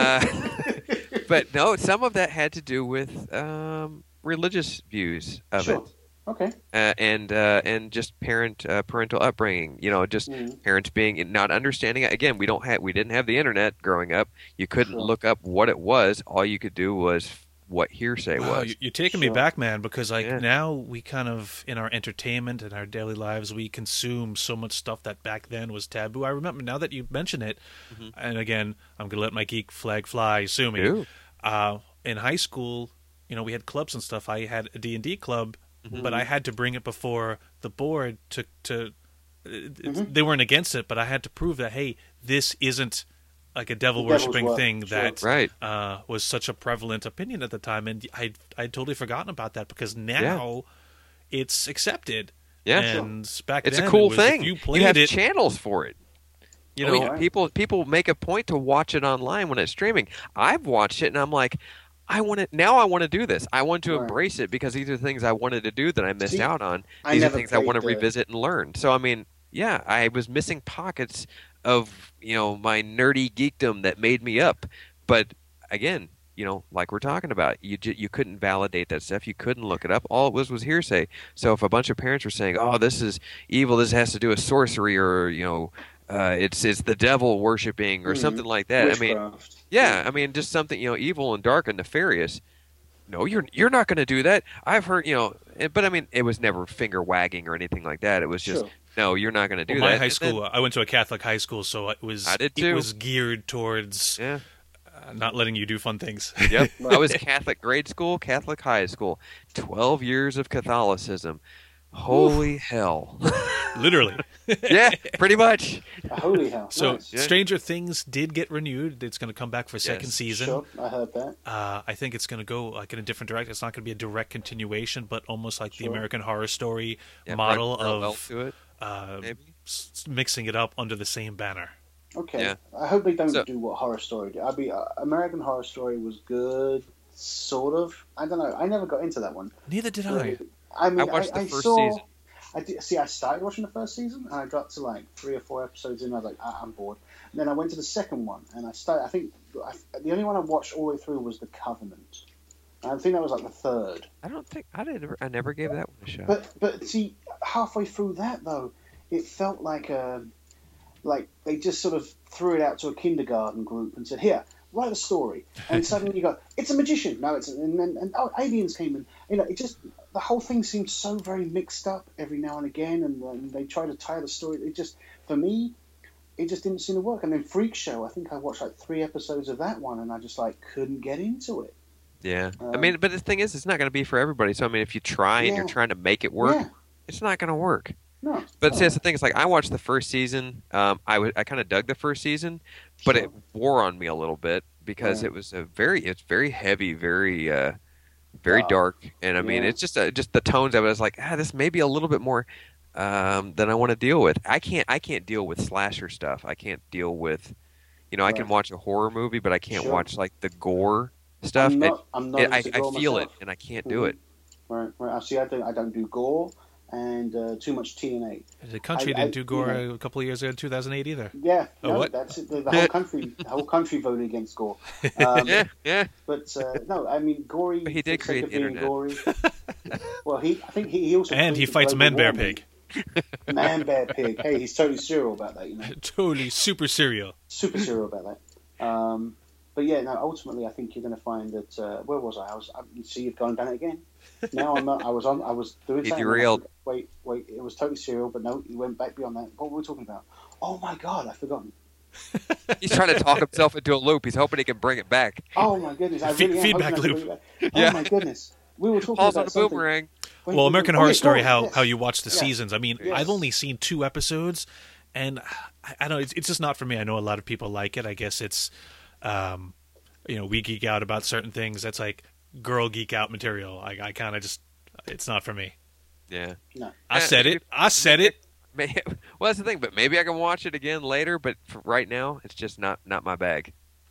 but no. Some of that had to do with religious views of it. Okay. And just parental upbringing. Just parents being not understanding. Again, we didn't have the internet growing up. You couldn't look up what it was. All you could do was what hearsay was. You're taking me back, man, because now we kind of, in our entertainment and our daily lives, we consume so much stuff that back then was taboo. I remember, now that you mention it, and again, I'm going to let my geek flag fly, sue me. In high school, we had clubs and stuff. I had a D&D club, but I had to bring it before the board to they weren't against it, but I had to prove that, hey, this isn't like a devil-worshipping thing that was such a prevalent opinion at the time, and I'd totally forgotten about that, because now it's accepted. Yeah, and back it's then, a cool thing. You have channels for it. People make a point to watch it online when it's streaming. I've watched it, and I'm like, I want to do this. I want to embrace it, because these are things I wanted to do that I missed out on. These are things I want to revisit and learn. So, I mean, I was missing pockets of my nerdy geekdom that made me up. But again, like we're talking about, you couldn't validate that stuff. You couldn't look it up. All it was hearsay. So if a bunch of parents were saying, "Oh, this is evil. This has to do with sorcery," or it's the devil worshiping or something like that. Witchcraft. I mean, just something evil and dark and nefarious. No, you're not going to do that. I've heard but I mean, it was never finger wagging or anything like that. It was just no, you're not going to do that. My high school, I went to a Catholic high school, so it was geared towards not letting you do fun things. Yep, I was Catholic grade school, Catholic high school, 12 years of Catholicism. Holy hell. Literally. Yeah, pretty much. Holy hell. So nice. Stranger Things did get renewed. It's going to come back for a second season. Sure, I heard that. I think it's going to go like in a different direction. It's not going to be a direct continuation, but almost like the American Horror Story model of mixing it up under the same banner. Okay. Yeah. I hope they don't do what Horror Story did. American Horror Story was good, sort of. I don't know. I never got into that one. Neither did I. I mean, I watched the first season. I started watching the first season, and I got to like 3 or 4 episodes in. I was like, I'm bored. And then I went to the second one, and I think the only one I watched all the way through was The Covenant. And I think that was like the third. I never gave that one a shot. But see, halfway through that though, it felt like they just sort of threw it out to a kindergarten group and said, "Here, write a story." And suddenly you go, "It's a magician." No, and aliens came in. It just, the whole thing seemed so very mixed up every now and again, and they try to tie the story. It just, for me, it just didn't seem to work. And then Freak Show, I think I watched like 3 episodes of that one, and I just like couldn't get into it. Yeah, I mean, but the thing is, it's not going to be for everybody. So I mean, if you try and you're trying to make it work, it's not going to work. No, but see, that's the thing. It's like I watched the first season. I kind of dug the first season, but it wore on me a little bit because it was it's very heavy, very dark, and I mean, it's just the tones of it. I was like, this may be a little bit more than I want to deal with. I can't deal with slasher stuff. I can't deal with, I can watch a horror movie, but I can't watch like the gore stuff. I feel it, and I can't do it. Right. See, I don't do gore. And too much TNA. The country didn't do gore a couple of years ago in 2008 either. Yeah, what? That's it. The whole country voted against gore. Yeah. But no, I mean, gory. But he did create the internet. Gory. Well, I think he also. And he fights Man Bear Pig. Man Bear Pig. Hey, he's totally serial about that. Totally super serial. Super serial about that. But yeah, no. Ultimately, I think you're going to find that. Where was I? See, you've gone down it again. Now I'm not. I was doing something. Derailed. Wait. It was totally serial, but no, you went back beyond that. What were we talking about? Oh my God, I've forgotten. He's trying to talk himself into a loop. He's hoping he can bring it back. Oh my goodness! I really feedback loop. Oh my goodness! We were talking Paul's about on the boomerang. Well, American Horror Story, how you watch the seasons. I mean, I've only seen 2 episodes, and I don't know, it's just not for me. I know a lot of people like it. I guess it's, we geek out about certain things. That's like girl geek out material. I kind of just, it's not for me. Yeah. No. I said it. Well, that's the thing. But maybe I can watch it again later. But for right now, it's just not my bag.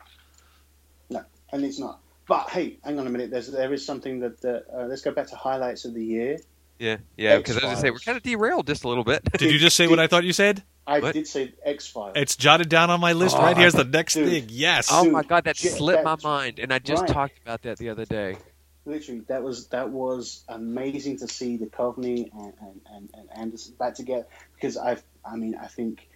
No, and it's not. But hey, hang on a minute. There is something that let's go back to highlights of the year. Yeah. Because as I say, we're kind of derailed just a little bit. Did you just say what I thought you said? I did say X-Files. It's jotted down on my list right here's the next thing. Yes. Oh my God, that slipped my mind, and I just talked about that the other day. Literally, that was amazing to see the Coveney and Anderson back together, because I think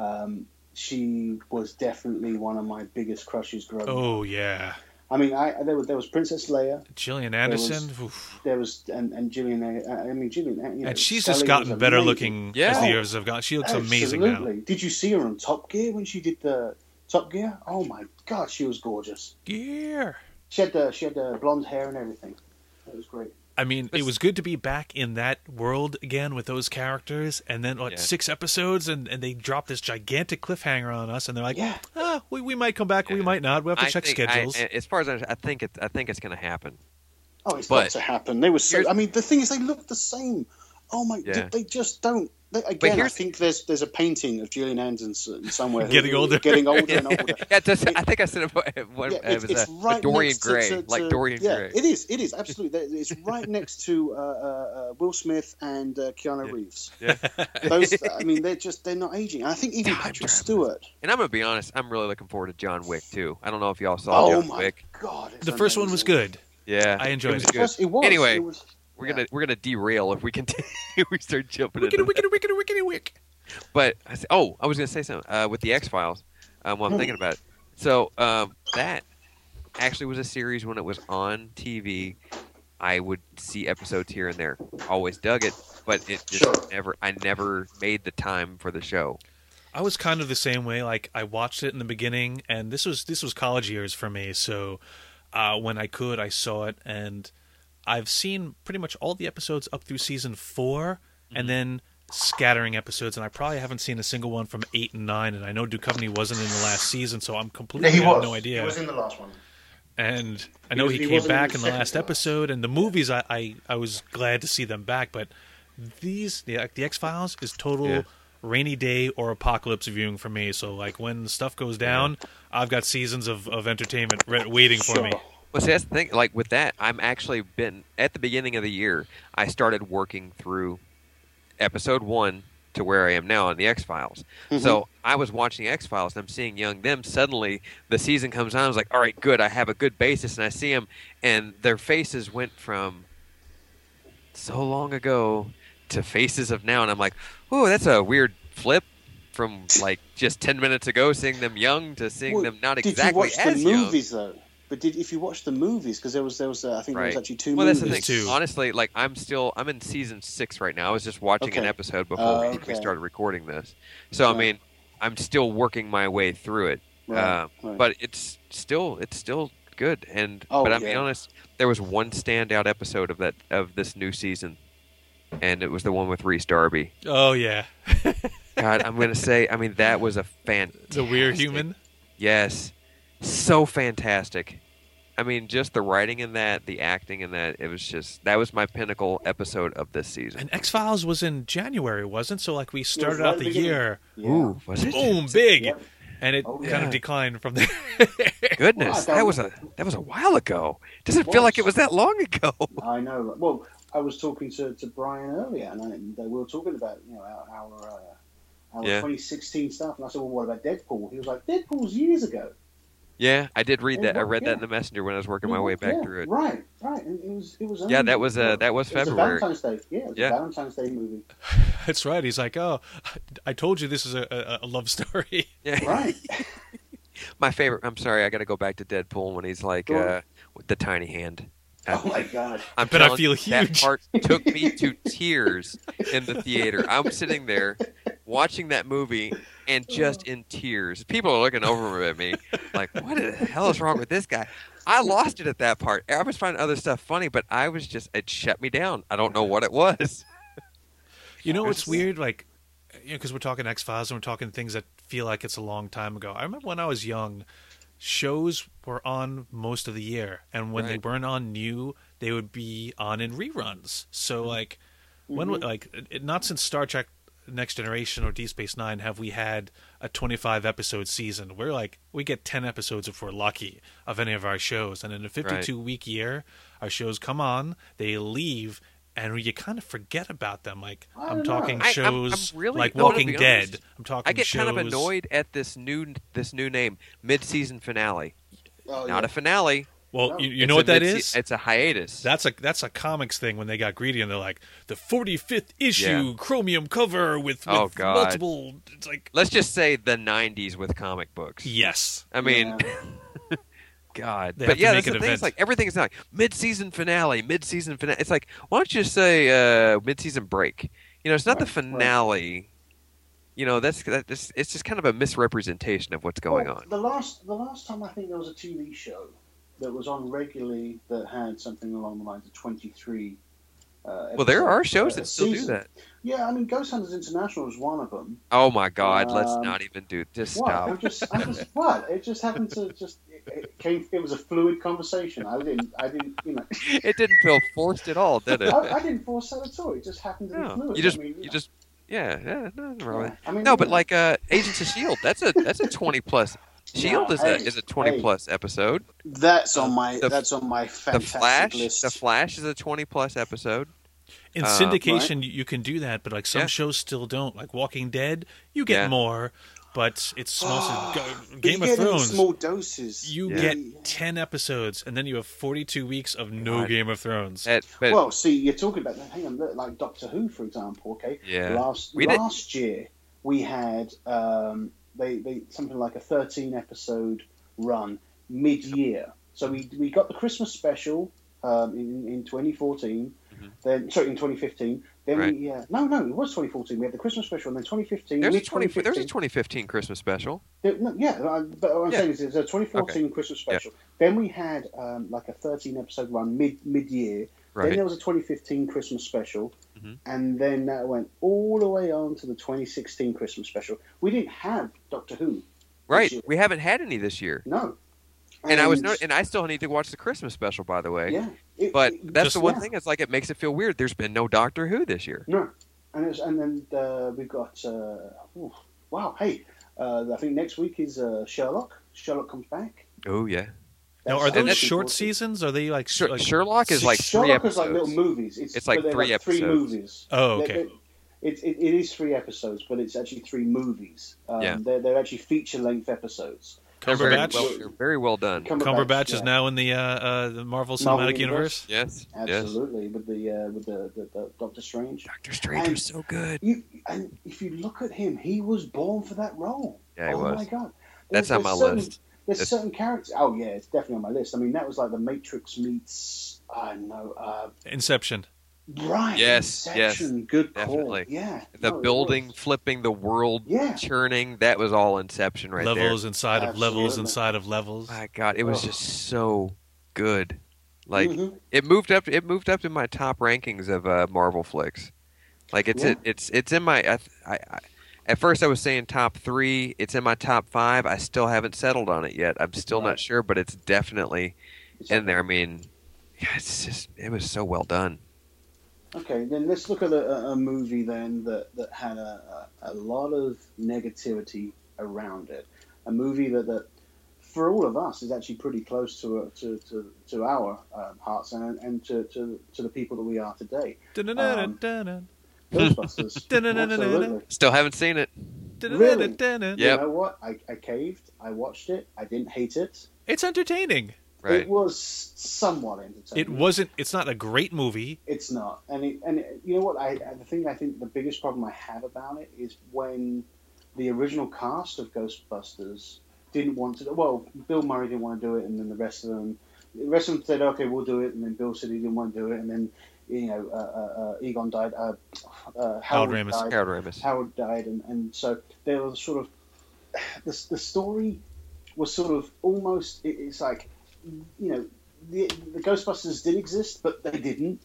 she was definitely one of my biggest crushes growing up. Oh yeah. I mean, there was Princess Leia, Gillian Anderson. There was and Gillian. Gillian. And she's just gotten better looking as the years have gone. She looks amazing now. Did you see her on Top Gear when she did the Top Gear? Oh my God, she was gorgeous. Gear. She had the blonde hair and everything. It was great. I mean, it was good to be back in that world again with those characters, and then 6 episodes, and they dropped this gigantic cliffhanger on us, and they're like, we might come back, we might not. We have to check schedules. As far as I think it's going to happen. Oh, it's got to happen. They were so. I mean, the thing is, they look the same. Oh my! Yeah. They just don't. Again, I think there's a painting of Gillian Anderson somewhere getting older and older. I think I said it's right Dorian Gray, like Dorian Gray. It is absolutely. It's right next to Will Smith and Keanu Reeves. Yeah. Those, I mean, they're not aging. I think even Patrick Stewart. And I'm gonna be honest, I'm really looking forward to John Wick too. I don't know if y'all saw John Wick. Oh my God! The first one was good. Yeah, I enjoyed it. It was. Anyway. We're gonna derail if we continue. We start jumping into wicked. But I was gonna say something with the X-Files. While I'm thinking about it, so that actually was a series when it was on TV. I would see episodes here and there. Always dug it, but it just I never made the time for the show. I was kind of the same way. Like, I watched it in the beginning, and this was college years for me. So when I could, I saw it, and I've seen pretty much all the episodes up through season 4, and then scattering episodes, and I probably haven't seen a single one from 8 and 9, and I know Duchovny wasn't in the last season, so I'm completely have no idea. He was in the last one. And I know he came back in the last episode, and the movies, I was glad to see them back, but the X-Files is total rainy day or apocalypse viewing for me, so like when stuff goes down, I've got seasons of entertainment waiting for me. Well, see, that's the thing. Like, with that, I'm actually been at the beginning of the year. I started working through episode 1 to where I am now on the X-Files. Mm-hmm. So I was watching X-Files, and I'm seeing young them. Suddenly, the season comes on. I was like, all right, good. I have a good basis, and I see them, and their faces went from so long ago to faces of now, and I'm like, oh, that's a weird flip from like just 10 minutes ago, seeing them young to seeing them not exactly as young. Did you watch the movies though? But if you watch the movies, because there was I think there was actually 2 movies. Well, that's the thing. Honestly, like I'm in season 6 right now. I was just watching an episode before we started recording this. So I mean, I'm still working my way through it. But it's still good. And but I'll be honest, there was one standout episode of this new season, and it was the one with Rhys Darby. Oh yeah. God, I'm gonna say. I mean, that was a fantastic. The weird human. Yes. So fantastic. I mean, just the writing in that, the acting in that, that was my pinnacle episode of this season. And X-Files was in January, wasn't? So, like, we started out the year. Yeah. Ooh, was it? Boom, big. Yep. And it kind of declined from there. Goodness, that was a while ago. Doesn't feel like it was that long ago. I know. Well, I was talking to Brian earlier, and we were talking about our 2016 stuff, and I said, well, what about Deadpool? He was like, Deadpool's years ago. Yeah, I did read that. I read that in the Messenger when I was working my way back through it. Right. And it was that was February. It was a Valentine's Day. Yeah, it was a Valentine's Day movie. That's right. He's like, oh, I told you this is a love story. Yeah. Right. My favorite. I'm sorry, I got to go back to Deadpool when he's like with the tiny hand. Oh my God! I feel huge. That part took me to tears in the theater. I'm sitting there watching that movie and just in tears. People are looking over at me like, what the hell is wrong with this guy? I lost it at that part. I was finding other stuff funny, but it shut me down. I don't know what it was. You know what's weird? Like, because we're talking X-Files and we're talking things that feel like it's a long time ago. I remember when I was young, shows were on most of the year, and when they weren't on new, they would be on in reruns. So, like, not since Star Trek Next Generation or Deep Space Nine have we had a 25 episode season. We get 10 episodes if we're lucky of any of our shows, and in a 52-week year, our shows come on, they leave, and you kind of forget about them. Like, I'm talking shows like Walking Dead. I'm talking. I get shows... kind of annoyed at this new name, mid-season finale. Not a finale. Well, you know what that is? It's a hiatus. That's a comics thing when they got greedy and they're like, the 45th issue chromium cover with multiple. It's like, let's just say the 90s with comic books. Yes, I mean, God, but that's the thing. It's like everything's like mid-season finale. It's like, why don't you just say mid-season break? It's not the finale. It's just kind of a misrepresentation of what's going on. The last time I think there was a TV show that was on regularly that had something along the lines of 23. Well, there are shows that still do that. Yeah, I mean, Ghost Hunters International is one of them. Oh my God! Let's not even do. Just stop. What? It just happened to It was a fluid conversation. I didn't. It didn't feel forced at all, did it? I didn't force that at all. It just happened to be fluid. But like Agents of S.H.I.E.L.D., that's a 20 plus. S.H.I.E.L.D. is a 20 plus episode. That's on my fantastic list. The Flash is a 20 plus episode. In syndication, you can do that, but like some shows still don't. Like Walking Dead, you get more, but it's small. Game of Thrones, small doses. You get 10 episodes, and then you have 42 weeks of no Game of Thrones. Well, see, you're talking about that. Hang on, like Doctor Who, for example. Okay, last year we had they something like a 13 episode run mid-year. So we got the Christmas special in 2014. Then in 2015. Then it was 2014. We had the Christmas special, and then 2015. There's a 2015 Christmas special. But what I'm saying is, it's a 2014 Christmas special. Then we had like a 13 episode run mid-year. Right. Then there was a 2015 Christmas special, and then that went all the way on to the 2016 Christmas special. We didn't have Doctor Who. Right. We haven't had any this year. No. And I still need to watch the Christmas special, by the way. Yeah. But that's the one thing. It's like it makes it feel weird. There's been no Doctor Who this year. No. And then we've got wow. Hey, I think next week is Sherlock. Sherlock comes back. Oh yeah. Now, are those short seasons? Are they like Sherlock is like Sherlock 3 episodes. is like little movies. It's like 3 episodes. 3 movies. Oh, okay. It is 3 episodes, but it's actually 3 movies. They're actually feature-length episodes. Cumberbatch, they're very well done. Cumberbatch is now in the Marvel Cinematic Universe. Yes, absolutely. With the Doctor Strange. Doctor Strange is so good. And if you look at him, he was born for that role. Yeah, he was. Oh my God, that's on my list. There's certain characters. Oh yeah, it's definitely on my list. I mean, that was like the Matrix meets Inception. Right. Yes. Inception. Yes. Good definitely. Call. Yeah. The building flipping, the world churning. That was all Inception right there. Levels inside of levels inside of levels. My God, it was just so good. Like it moved up. It moved up in my top rankings of Marvel flicks. Like it's in my. At first I was saying top 3. It's in my top 5. I still haven't settled on it yet. I'm still not sure, but it's definitely in there. I mean, it was so well done. Okay, then let's look at a movie then that had a lot of negativity around it. A movie that for all of us is actually pretty close to our hearts and to the people that we are today. Ghostbusters. Absolutely. Still haven't seen it. Really? Yep. You know what? I caved. I watched it. I didn't hate it. It's entertaining. Right. It was somewhat entertaining. It wasn't. It's not a great movie. It's not. And you know what? I think the biggest problem I have about it is when the original cast of Ghostbusters didn't want to. Well, Bill Murray didn't want to do it, and then the rest of them said, "Okay, we'll do it." And then Bill said he didn't want to do it, and then Egon died. Harold Ramis. Harold died, and so there was sort of the story was sort of almost. It's like, the Ghostbusters did exist, but they didn't,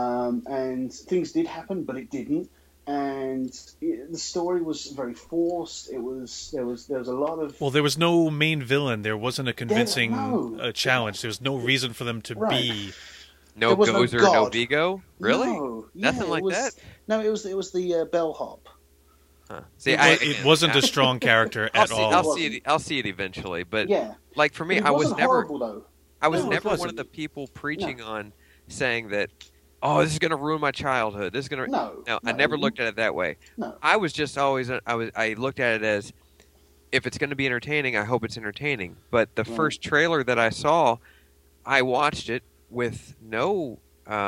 and things did happen, but it didn't. And the story was very forced. There was a lot of... Well, there was no main villain. There wasn't a convincing challenge. There was no reason for them to be... No Gozer, no Vigo? Really? No. Nothing like that? No, it was the bellhop. Huh. See, it wasn't a strong character at all. I'll see it eventually, but yeah. like for me, I was never horrible, though. I was never one of the people preaching on saying that, oh, this is going to ruin my childhood. This is going to... No, I never looked at it that way. No. I was just always... I looked at it as, if it's going to be entertaining, I hope it's entertaining. But the first trailer that I saw, I watched it with no...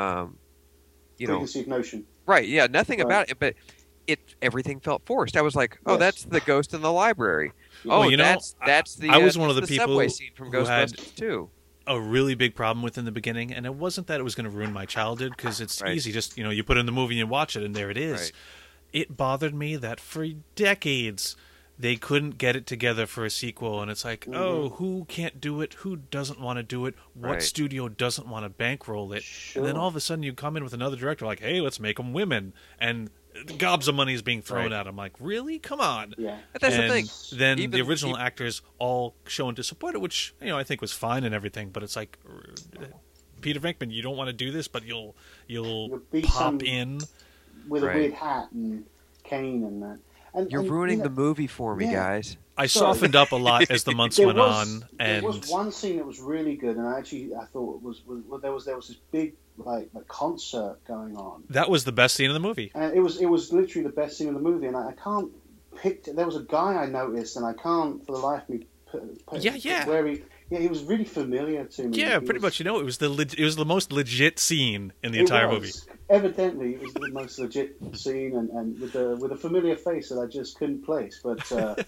preconceived notion. Right, yeah, nothing about it, but everything felt forced. I was like, oh, that's the ghost in the library. Well, oh, that's the... I was one of the people subway scene from Ghostbusters 2. A really big problem with in the beginning, and it wasn't that it was going to ruin my childhood, because it's easy. Just, you put in the movie and watch it, and there it is. Right. It bothered me that for decades they couldn't get it together for a sequel, and it's like, oh, who can't do it? Who doesn't want to do it? What studio doesn't want to bankroll it? Sure. And then all of a sudden you come in with another director like, hey, let's make them women, and gobs of money is being thrown at them. Like, really? Come on. Yeah. But that's the thing. Then even the original actors all showing to support it, which I think was fine and everything. But it's like, Peter Venkman, you don't want to do this, but you'll pop in with a weird hat and cane and that. You're ruining the movie for me, guys. I softened up a lot as the months went on, and there was one scene that was really good, and I thought there was this big like concert going on. That was the best scene in the movie. And it was literally the best scene in the movie, and I can't pick. There was a guy I noticed, and I can't for the life of me put where he was really familiar to me. Yeah, pretty much. It was the most legit scene in the entire movie. Evidently, it was the most legit scene, and with a familiar face that I just couldn't place. But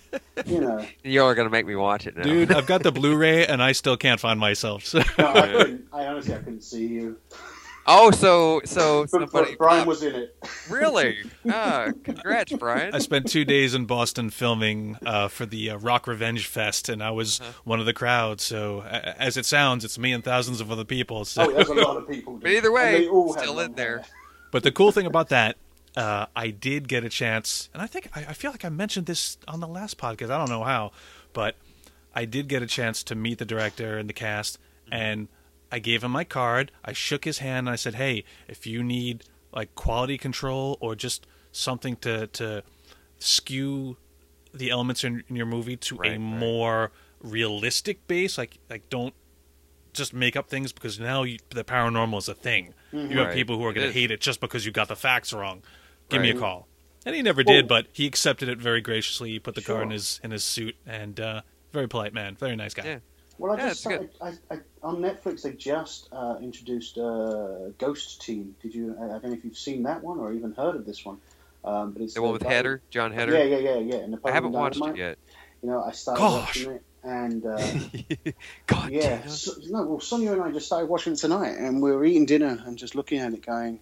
you are going to make me watch it now, dude. I've got the Blu-ray, and I still can't find myself. So. No, I honestly couldn't see you. Oh, so but Brian was in it. Really? Congrats, Brian. I spent 2 days in Boston filming for the Rock Revenge Fest, and I was one of the crowd. So, as it sounds, it's me and thousands of other people. So. There's a lot of people. But either way, still in there. But the cool thing about that, I did get a chance, and I feel like I mentioned this on the last podcast. I don't know how, but I did get a chance to meet the director and the cast, and I gave him my card. I shook his hand, and I said, "Hey, if you need like quality control or just something to skew the elements in your movie to a more realistic base, like don't just make up things because now the paranormal is a thing. You have people who are going to hate it just because you got the facts wrong. Give me a call." And he never did, but he accepted it very graciously. He put the card in his suit, and very polite man, very nice guy. Yeah. Well, on Netflix they just introduced Ghost Team. I don't know if you've seen that one or even heard of this one. But it's the one with Heder, John Heder. Yeah. And I haven't watched it yet. I started watching it, and God damn. Sonia and I just started watching it tonight, and we were eating dinner and just looking at it, going.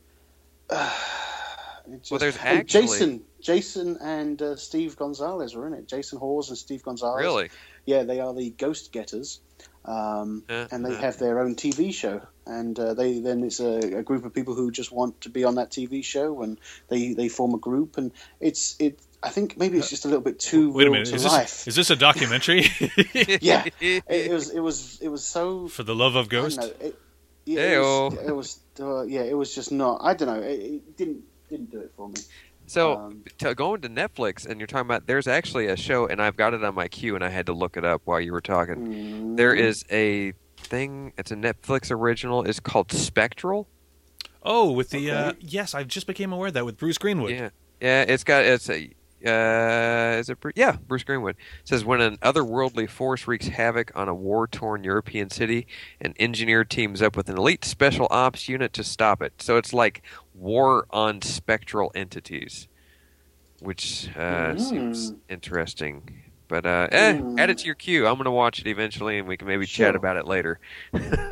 There's actually Jason and Steve Gonzalez were in it. Jason Hawes and Steve Gonzalez. Really? Yeah, they are the Ghost Getters, and they have their own TV show. And it's a group of people who just want to be on that TV show, and they form a group. And I think maybe it's just a little bit too real to life. Is this a documentary? Yeah, it was so. For the love of Ghost. It was just not. I don't know. It didn't do it for me. So, going to Netflix, and you're talking about, there's actually a show, and I've got it on my queue, and I had to look it up while you were talking. There is a thing, it's a Netflix original, it's called Spectral. Oh, with the, yes, I just became aware of that with Bruce Greenwood. Yeah, Bruce Greenwood. It says, when an otherworldly force wreaks havoc on a war-torn European city, an engineer teams up with an elite special ops unit to stop it. So it's like war on spectral entities, which seems interesting. But add it to your queue. I'm going to watch it eventually, and we can maybe chat about it later.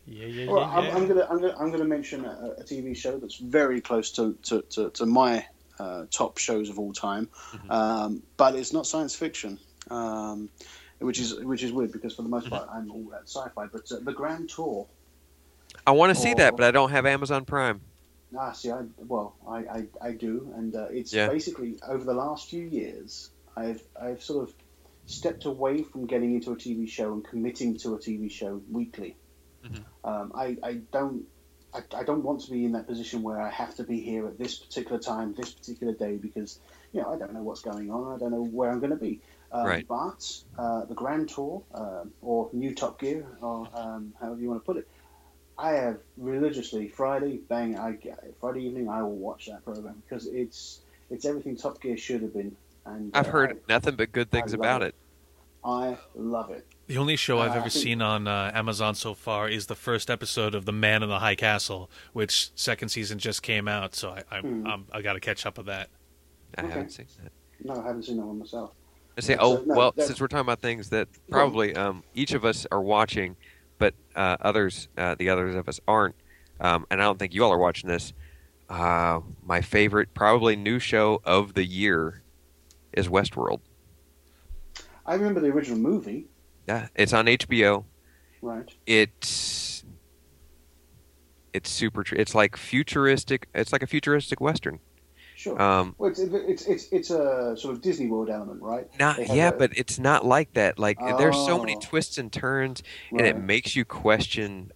Well, I'm gonna mention a TV show that's very close to my top shows of all time, but it's not science fiction, which is weird because for the most part I'm all at sci-fi. But The Grand Tour. I want to see that, but I don't have Amazon Prime. See, I do, and it's basically over the last few years I've sort of stepped away from getting into a TV show and committing to a TV show weekly. I don't want to be in that position where I have to be here at this particular time, this particular day, because I don't know what's going on. I don't know where I'm going to be. Right. But the Grand Tour or New Top Gear, or however you want to put it, I have religiously Friday evening I will watch that program because it's everything Top Gear should have been. And I've heard nothing but good things about it. I love it. The only show I've ever seen on Amazon so far is the first episode of The Man in the High Castle, which second season just came out. So I got to catch up with that. I haven't seen that. No, I haven't seen that one myself. Since we're talking about things that probably each of us are watching, but the others of us aren't, and I don't think you all are watching this. My favorite, probably new show of the year, is Westworld. I remember the original movie. Yeah, it's on HBO. Right. It's super. It's like futuristic. It's like a futuristic western. Sure. Well, it's a sort of Disney World element, right? But it's not like that. Like there's so many twists and turns, and it makes you question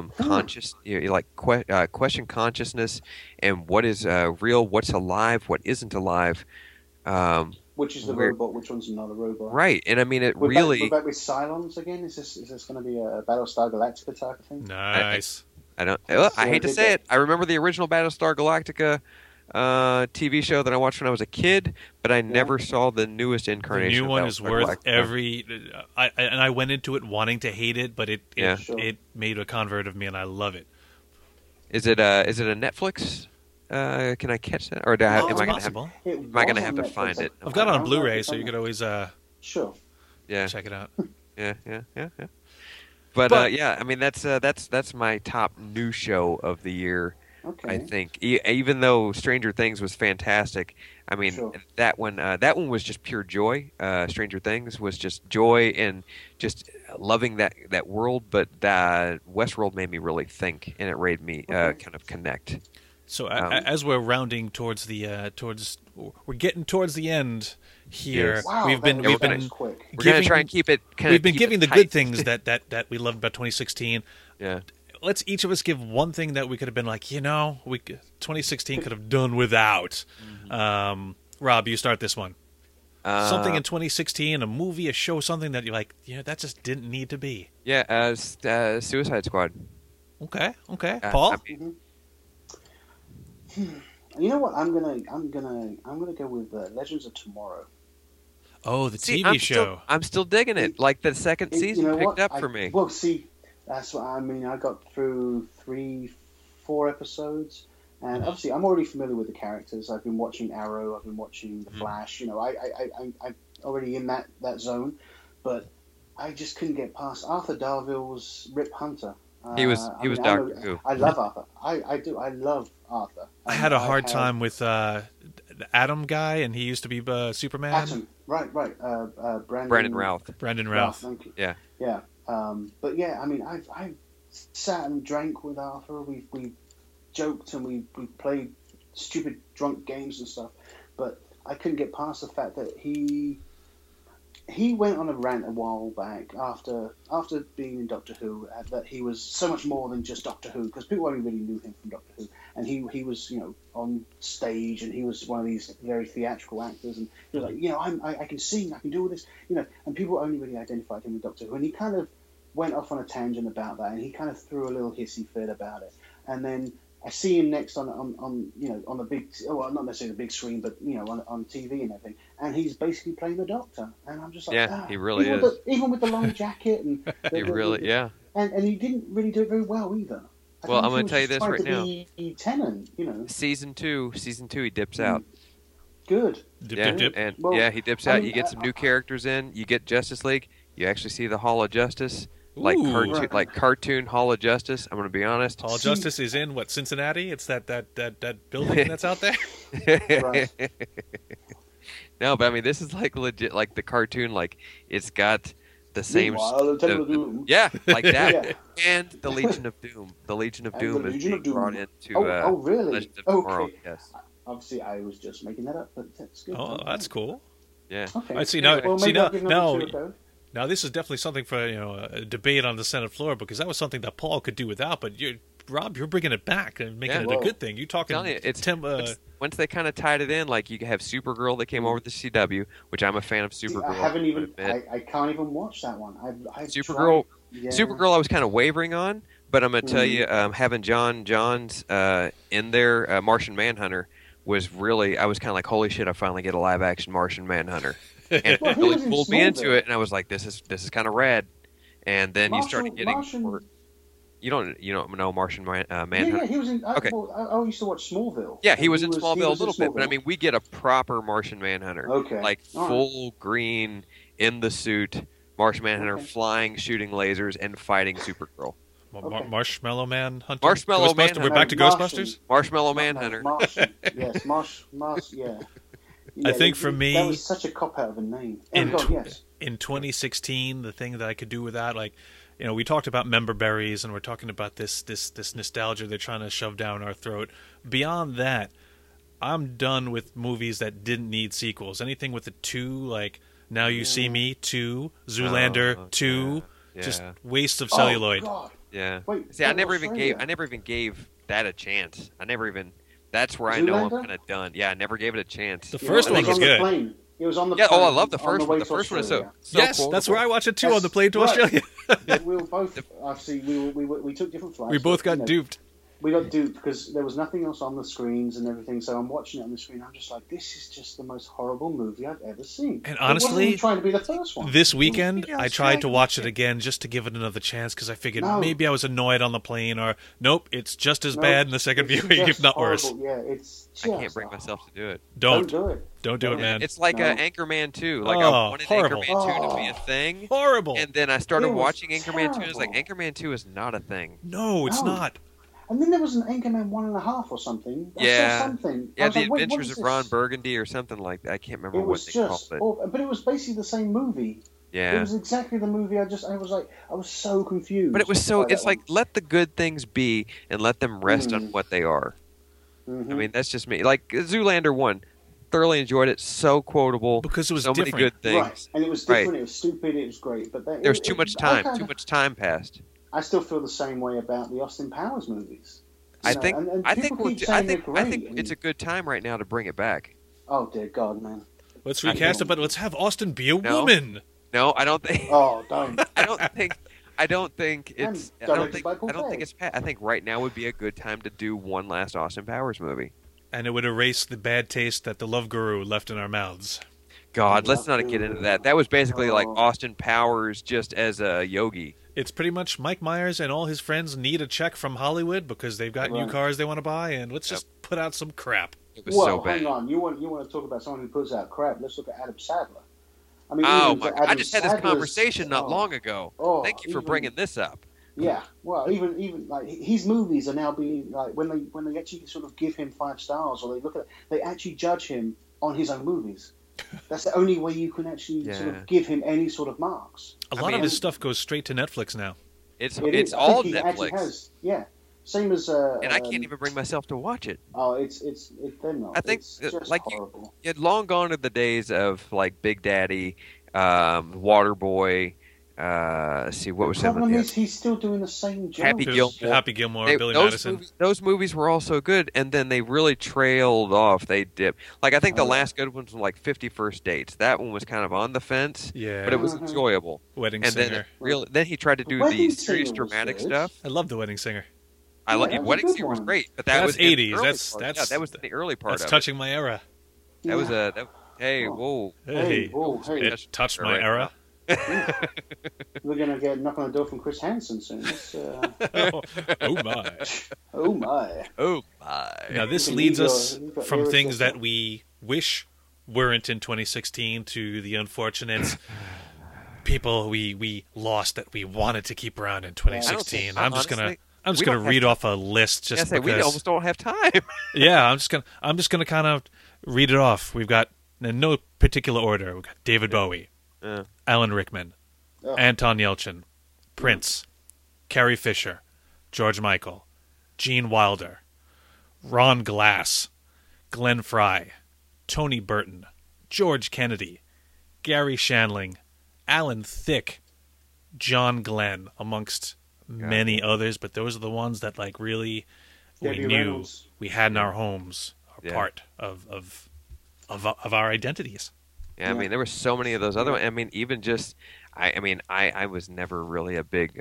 question consciousness and what is real, what's alive, what isn't alive. Which is the robot? Which one's not a robot? Right, and I mean we're back with Cylons again. Is this going to be a Battlestar Galactica type of thing? Nice. I hate to say it. I remember the original Battlestar Galactica TV show that I watched when I was a kid, but I never saw the newest incarnation. The new one is worth every. I went into it wanting to hate it, but it made a convert of me, and I love it. Is it a Netflix? Can I catch that, or am I going to have to find it? I've got it on Blu-ray, so you could always check it out. Yeah. But I mean that's my top new show of the year. Okay. I think even though Stranger Things was fantastic, I mean that one was just pure joy. Stranger Things was just joy and just loving that world. But Westworld made me really think, and it made me kind of connect. So as we're rounding towards we're getting towards the end here. Wow, we're going to try and keep it. We've been giving the good things that we loved about 2016. Yeah. Let's each of us give one thing that we could have been like, 2016 could have done without. Rob, you start this one. Something in 2016, a movie, a show, something that you're like, that just didn't need to be. Yeah, Suicide Squad. Okay. Paul. You know what? I'm gonna go with Legends of Tomorrow. Oh, the TV show. I'm still digging it. Like the second season picked up for me. Well, see, that's what I mean. I got through 3-4 episodes, and obviously I'm already familiar with the characters. I've been watching Arrow. I've been watching The Flash. I'm already in that zone, but I just couldn't get past Arthur Darvill's Rip Hunter. He was Doctor Who. I love Arthur. I do. I love Arthur. I had a hard time with the Atom guy, and he used to be Superman. Atom, right. Brandon Routh. Brandon Routh. Thank you. Yeah. But yeah, I mean, I sat and drank with Arthur. We joked and we played stupid drunk games and stuff. But I couldn't get past the fact that he went on a rant a while back after being in Doctor Who that he was so much more than just Doctor Who, because people only really knew him from Doctor Who, and he was on stage, and he was one of these very theatrical actors, and he was like, I can sing, I can do all this, and people only really identified him with Doctor Who, and he kind of went off on a tangent about that, and he kind of threw a little hissy fit about it, and then I see him next on the big, well, not necessarily the big screen, but on TV and everything, and he's basically playing the Doctor, and I'm just like, he really is. Even with the long jacket and and he didn't really do it very well either. Well, I'm going to tell you this right now. Tennant, Season two, he dips out. Good. Dip. And he dips out. You get some new characters in. You get Justice League. You actually see the Hall of Justice. like cartoon Hall of Justice. I'm going to be honest. Hall of Justice is in what, Cincinnati? It's that building that's out there. Right. No, but I mean, this is like legit, like the cartoon. Like it's got the same. Yeah, like that. Yeah. And the Legion of Doom. The Legion of Doom is being brought into. Really? Legends of Tomorrow. Okay. Yes. Obviously, I was just making that up, but that's good. Oh, that's cool. Yeah. Okay. I see. Well, Now this is definitely something for a debate on the Senate floor, because that was something that Paul could do without. But Rob, you're bringing it back and making it a good thing. You're talking. Once they kind of tied it in, like you have Supergirl that came over to CW, which I'm a fan of Supergirl. I haven't even. I can't even watch that one. Supergirl. Supergirl, I was kind of wavering on, but I'm gonna tell you, having John Johns in there, Martian Manhunter, was really. I was kind of like, holy shit! I finally get a live action Martian Manhunter. And it really pulled me into it, and I was like, "This is kind of rad." And then you started getting you don't know Martian Manhunter? Yeah, he was in. Okay. I used to watch Smallville. Yeah, he was in Smallville a little bit, but I mean, we get a proper Martian Manhunter. Okay. Like full green in the suit, Martian Manhunter flying, shooting lasers, and fighting Supergirl. Marshmallow Manhunter. Marshmallow Manhunter. We're back to Ghostbusters. Marshmallow Manhunter. Yes, yeah. I think for me, that was such a cop out of a name. In 2016, the thing that I could do with that, like, we talked about member berries, and we're talking about this nostalgia they're trying to shove down our throat. Beyond that, I'm done with movies that didn't need sequels. Anything with a 2, like Now You See Me 2, Zoolander 2, just waste of celluloid. God. Yeah. Wait, see, I never even gave that a chance. That's where I know I'm kind of done. Yeah, I never gave it a chance. The first one was good. It was on the plane. I love the first one. The first one is so yes, cool. That's where I watched it too, on the plane to Australia. We were both, obviously, we took different flights. We both got duped. We got duped because there was nothing else on the screens and everything. So I'm watching it on the screen. I'm just like, this is just the most horrible movie I've ever seen. And honestly, it wasn't even trying to be the first one. This weekend, I tried to watch it again just to give it another chance, because I figured maybe I was annoyed on the plane, or nope, it's just as bad in the second viewing, if not worse. Yeah, it's. I can't bring myself to do it. Don't do it. Don't do it, man. It's like Anchorman 2. Like I wanted horrible. Anchorman 2 to be a thing. Horrible. And then I started watching Anchorman 2, and it's like, Anchorman 2 is not a thing. No, it's not. And then there was an Anchorman 1.5 or something. Something. Yeah, The Adventures of Ron Burgundy or something like that. I can't remember what they called it. But it was basically the same movie. Yeah. It was exactly the movie. I was so confused. But it was it's like, let the good things be and let them rest on what they are. Mm-hmm. I mean, that's just me. Like Zoolander 1. Thoroughly enjoyed it. So quotable. Because it was so different. Many good things. Right. And it was different. It was stupid. It was great. But there was too much time. Too much time passed. I still feel the same way about the Austin Powers movies. I think it's a good time right now to bring it back. Oh dear God, man! Let's recast it, but let's have Austin be a woman. No, I don't think. Oh, don't. I don't think it's. I don't think it's. I think right now would be a good time to do one last Austin Powers movie. And it would erase the bad taste that the Love Guru left in our mouths. God, let's not get into that. That was basically like Austin Powers just as a yogi. It's pretty much Mike Myers and all his friends need a check from Hollywood because they've got new cars they want to buy, and let's just put out some crap. It was so bad. Hang on. You want to talk about someone who puts out crap? Let's look at Adam Sandler. I mean, I just had this conversation not long ago. Thank you for bringing this up. Yeah, well, even like his movies are now being like when they actually sort of give him 5 stars, or they actually judge him on his own movies. That's the only way you can actually sort of give him any sort of marks. A lot of his stuff goes straight to Netflix now. It's all Netflix. Yeah, same as. And I can't even bring myself to watch it. Oh, they're not. I think it's just like horrible. you had long gone are the days of like Big Daddy, Waterboy. See what was the problem is he's still doing the same job. Happy Gilmore, Billy Madison. Those movies were all so good, and then they really trailed off. They dipped. Like I think the last good ones were like 50 First Dates. That one was kind of on the fence, but it was enjoyable. Wedding Singer. Then he tried to do the serious dramatic stuff. I love The Wedding Singer. Wedding Singer was great, but that's 80s. That was in the early part. That's touching my era. That was a. Hey, whoa! Hey, it touched my era. We're going to get a knock on the door from Chris Hansen soon. Oh my. Oh my. Oh my. Now this leads us from things that we wish weren't in 2016 to the unfortunate people we lost that we wanted to keep around in 2016. I'm just gonna read off a list just because we almost don't have time. Yeah, I'm just gonna kind of read it off. We've got, in no particular order, we've got David Bowie, Alan Rickman, Anton Yelchin, Prince, Carrie Fisher, George Michael, Gene Wilder, Ron Glass, Glenn Frey, Tony Burton, George Kennedy, Gary Shandling, Alan Thicke, John Glenn, amongst many others, but those are the ones that like really Debbie we knew Reynolds. we had in our homes, are part of our identities. Yeah, I mean, there were so many of those other ones. I mean, even just, I was never really a big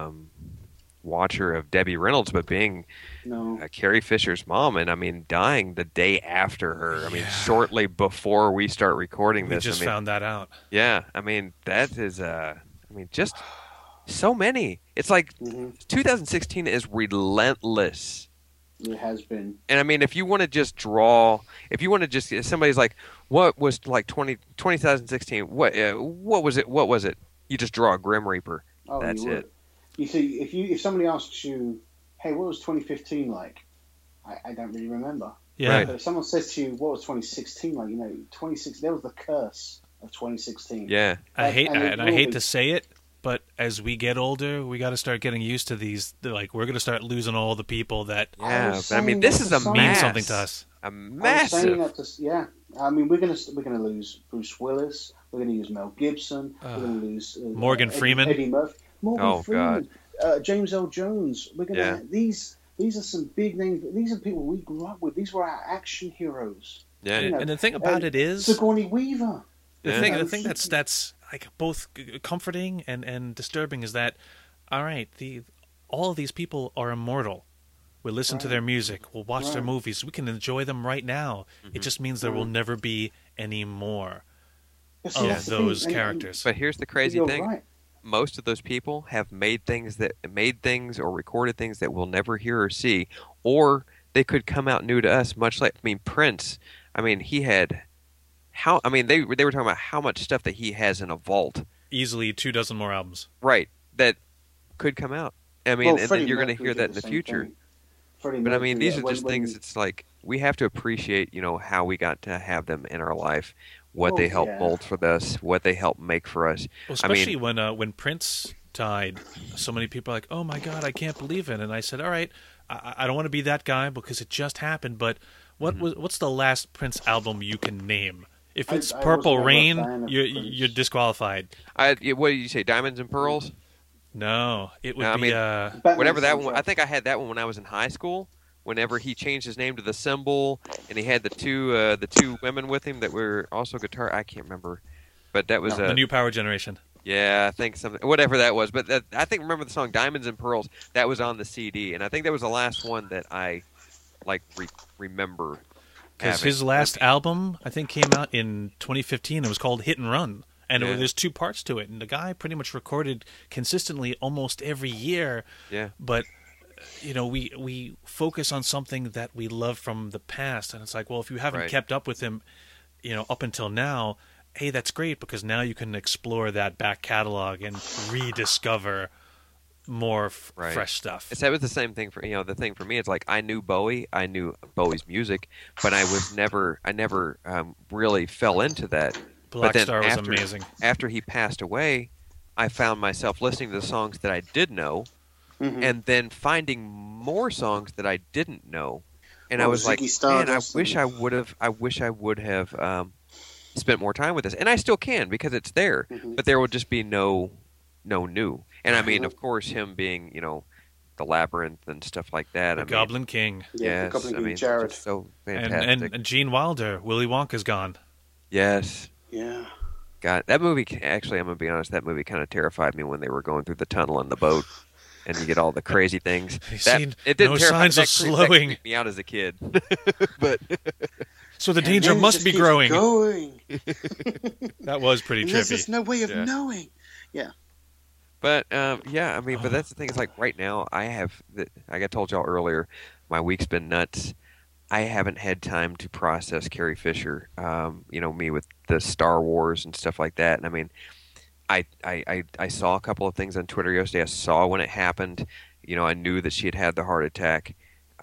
watcher of Debbie Reynolds, but being Carrie Fisher's mom, and I mean, dying the day after her. I mean, shortly before we start recording this. We just found that out. Yeah, I mean, that is, just so many. It's like 2016 is relentless. It has been. And I mean, if you want to just, if somebody's like, what was like 2016? What was it? What was it? You just draw a Grim Reaper. Oh, that's it. You see, if somebody asks you, hey, what was 2015 like? I don't really remember. Yeah. Right. But if someone says to you, what was 2016 like? 2016, there was the curse of 2016. Yeah. I hate to say it, but as we get older, we got to start getting used to these. Like, we're going to start losing all the people that. Yeah, but I mean, this is a mean something to us. A massive. I mean, we're going to lose Bruce Willis. We're going to lose Mel Gibson. We're going to lose Morgan Freeman. Eddie Murphy. Morgan Freeman. God. James L. Jones. We're going to these are some big names. These are people we grew up with. These were our action heroes. Yeah. And the thing about it is Sigourney Weaver. The thing that's like both comforting and disturbing is that, all right, all of these people are immortal. We listen to their music. We'll watch their movies. We can enjoy them right now. Mm-hmm. It just means there will never be any more of those characters. But here's the crazy thing. Right. Most of those people have made things or recorded things that we'll never hear or see, or they could come out new to us, much like, Prince. I mean, he had... they were talking about how much stuff that he has in a vault. Easily 24 more albums. Right. That could come out. I mean, and then you're going to hear that in the future. But I mean, these are just things, it's like, we have to appreciate, how we got to have them in our life, what they helped mold for us, what they helped make for us. Well, especially when Prince died, so many people are like, oh my God, I can't believe it. And I said, all right, I don't want to be that guy because it just happened, but what's the last Prince album you can name? If it's Purple Rain, you're disqualified. What did you say, Diamonds and Pearls? No, it would be whatever that one. I think I had that one when I was in high school. Whenever he changed his name to The Symbol, and he had the two women with him that were also guitar. I can't remember, but that was the New Power Generation. Yeah, I think something, whatever that was. But remember the song Diamonds and Pearls. That was on the CD, and I think that was the last one that I remember. Because his last album, I think, came out in 2015. It was called Hit and Run. And there's two parts to it. And the guy pretty much recorded consistently almost every year. Yeah. But, we focus on something that we love from the past. And it's like, well, if you haven't kept up with him, up until now, hey, that's great because now you can explore that back catalog and rediscover more fresh stuff. That was the same thing for the thing for me. It's like I knew Bowie, I knew Bowie's music, but I never really fell into that. Black Star was amazing. After he passed away, I found myself listening to the songs that I did know, and then finding more songs that I didn't know, and I was like, man, I wish I would have spent more time with this, and I still can because it's there, but there will just be no new. And I mean, of course, him being, the Labyrinth and stuff like that. The Goblin King. Yeah, the Goblin King, Jared. So fantastic. And Gene Wilder, Willy Wonka's gone. Yes. Yeah. God, that movie, actually, I'm going to be honest, that movie kind of terrified me when they were going through the tunnel on the boat. And you get all the crazy things. It didn't signs of slowing. That creeped me out as a kid. But so the danger must be growing. That was pretty trippy. There's just no way of knowing. Yeah. But but that's the thing. It's like right now like I told y'all earlier, my week's been nuts. I haven't had time to process Carrie Fisher. Me with the Star Wars and stuff like that. And I mean, I saw a couple of things on Twitter yesterday. I saw when it happened. I knew that she had had the heart attack.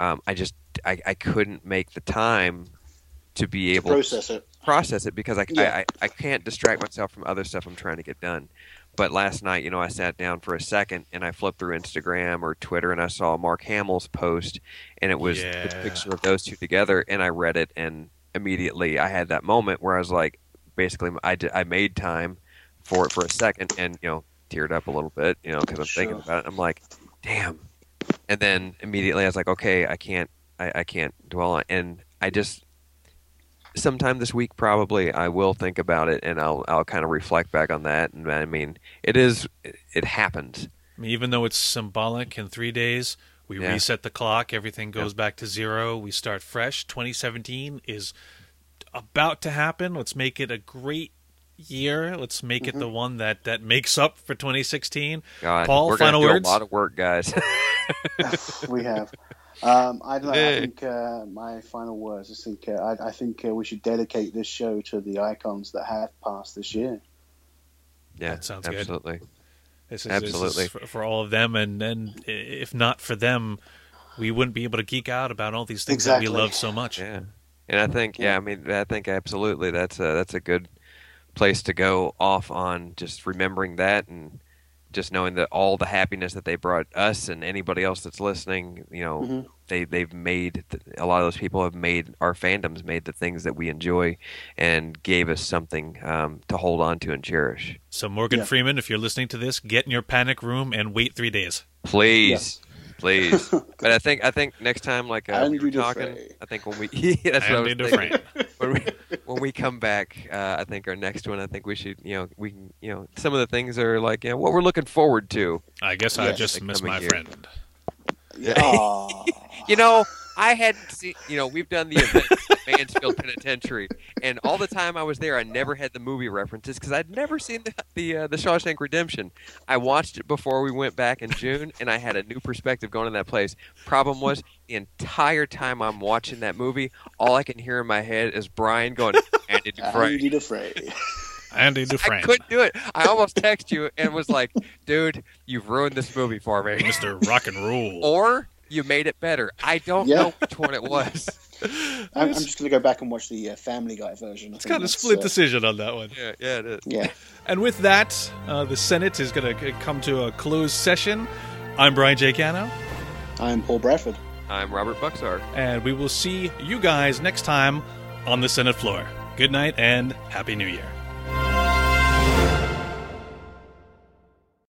I couldn't make the time to be able to process it because I can't distract myself from other stuff I'm trying to get done. But last night, I sat down for a second and I flipped through Instagram or Twitter and I saw Mark Hamill's post, and it was the picture of those two together, and I read it, and immediately I had that moment where I was like, basically, I made time for it for a second and, teared up a little bit, because I'm thinking about it. I'm like, damn. And then immediately I was like, okay, I can't dwell on it. And I just, sometime this week probably I will think about it, and I'll kind of reflect back on that. And I mean, it happens. I mean, even though it's symbolic, in 3 days we reset the clock, everything goes back to zero, we start fresh. 2017 is about to happen. Let's make it a great year. Let's make it the one that makes up for 2016. God, Paul, we're final gonna do words. A lot of work, guys. We have. I think my final words. I think we should dedicate this show to the icons that have passed this year. Yeah, that sounds absolutely. Good. This is for all of them, and if not for them, we wouldn't be able to geek out about all these things that we love so much. Yeah, and I think I think absolutely that's a good place to go off on, just remembering that and just knowing that all the happiness that they brought us and anybody else that's listening, they've made, a lot of those people have made our fandoms, made the things that we enjoy, and gave us something to hold on to and cherish. So Morgan Freeman, if you're listening to this, get in your panic room and wait 3 days. Please. Please, but I think next time, like we were talking, I think when we that's what I was thinking. When we come back, I think our next one, I think we should, we can, some of the things are like, what we're looking forward to. I guess I just miss my friend. Yeah. I hadn't seen, we've done the events at Mansfield Penitentiary, and all the time I was there, I never had the movie references because I'd never seen the Shawshank Redemption. I watched it before we went back in June, and I had a new perspective going to that place. Problem was, the entire time I'm watching that movie, all I can hear in my head is Brian going, Andy Dufresne. Andy Dufresne. I couldn't do it. I almost texted you and was like, dude, you've ruined this movie for me. Mr. Rock and Roll. Or you made it better. I don't know which one it was. I'm just going to go back and watch the Family Guy version. It's kind of split decision on that one. Yeah, it is. Yeah. And with that, the Senate is going to come to a closed session. I'm Brian J. Cano. I'm Paul Bradford. I'm Robert Buxar. And we will see you guys next time on the Senate floor. Good night and Happy New Year.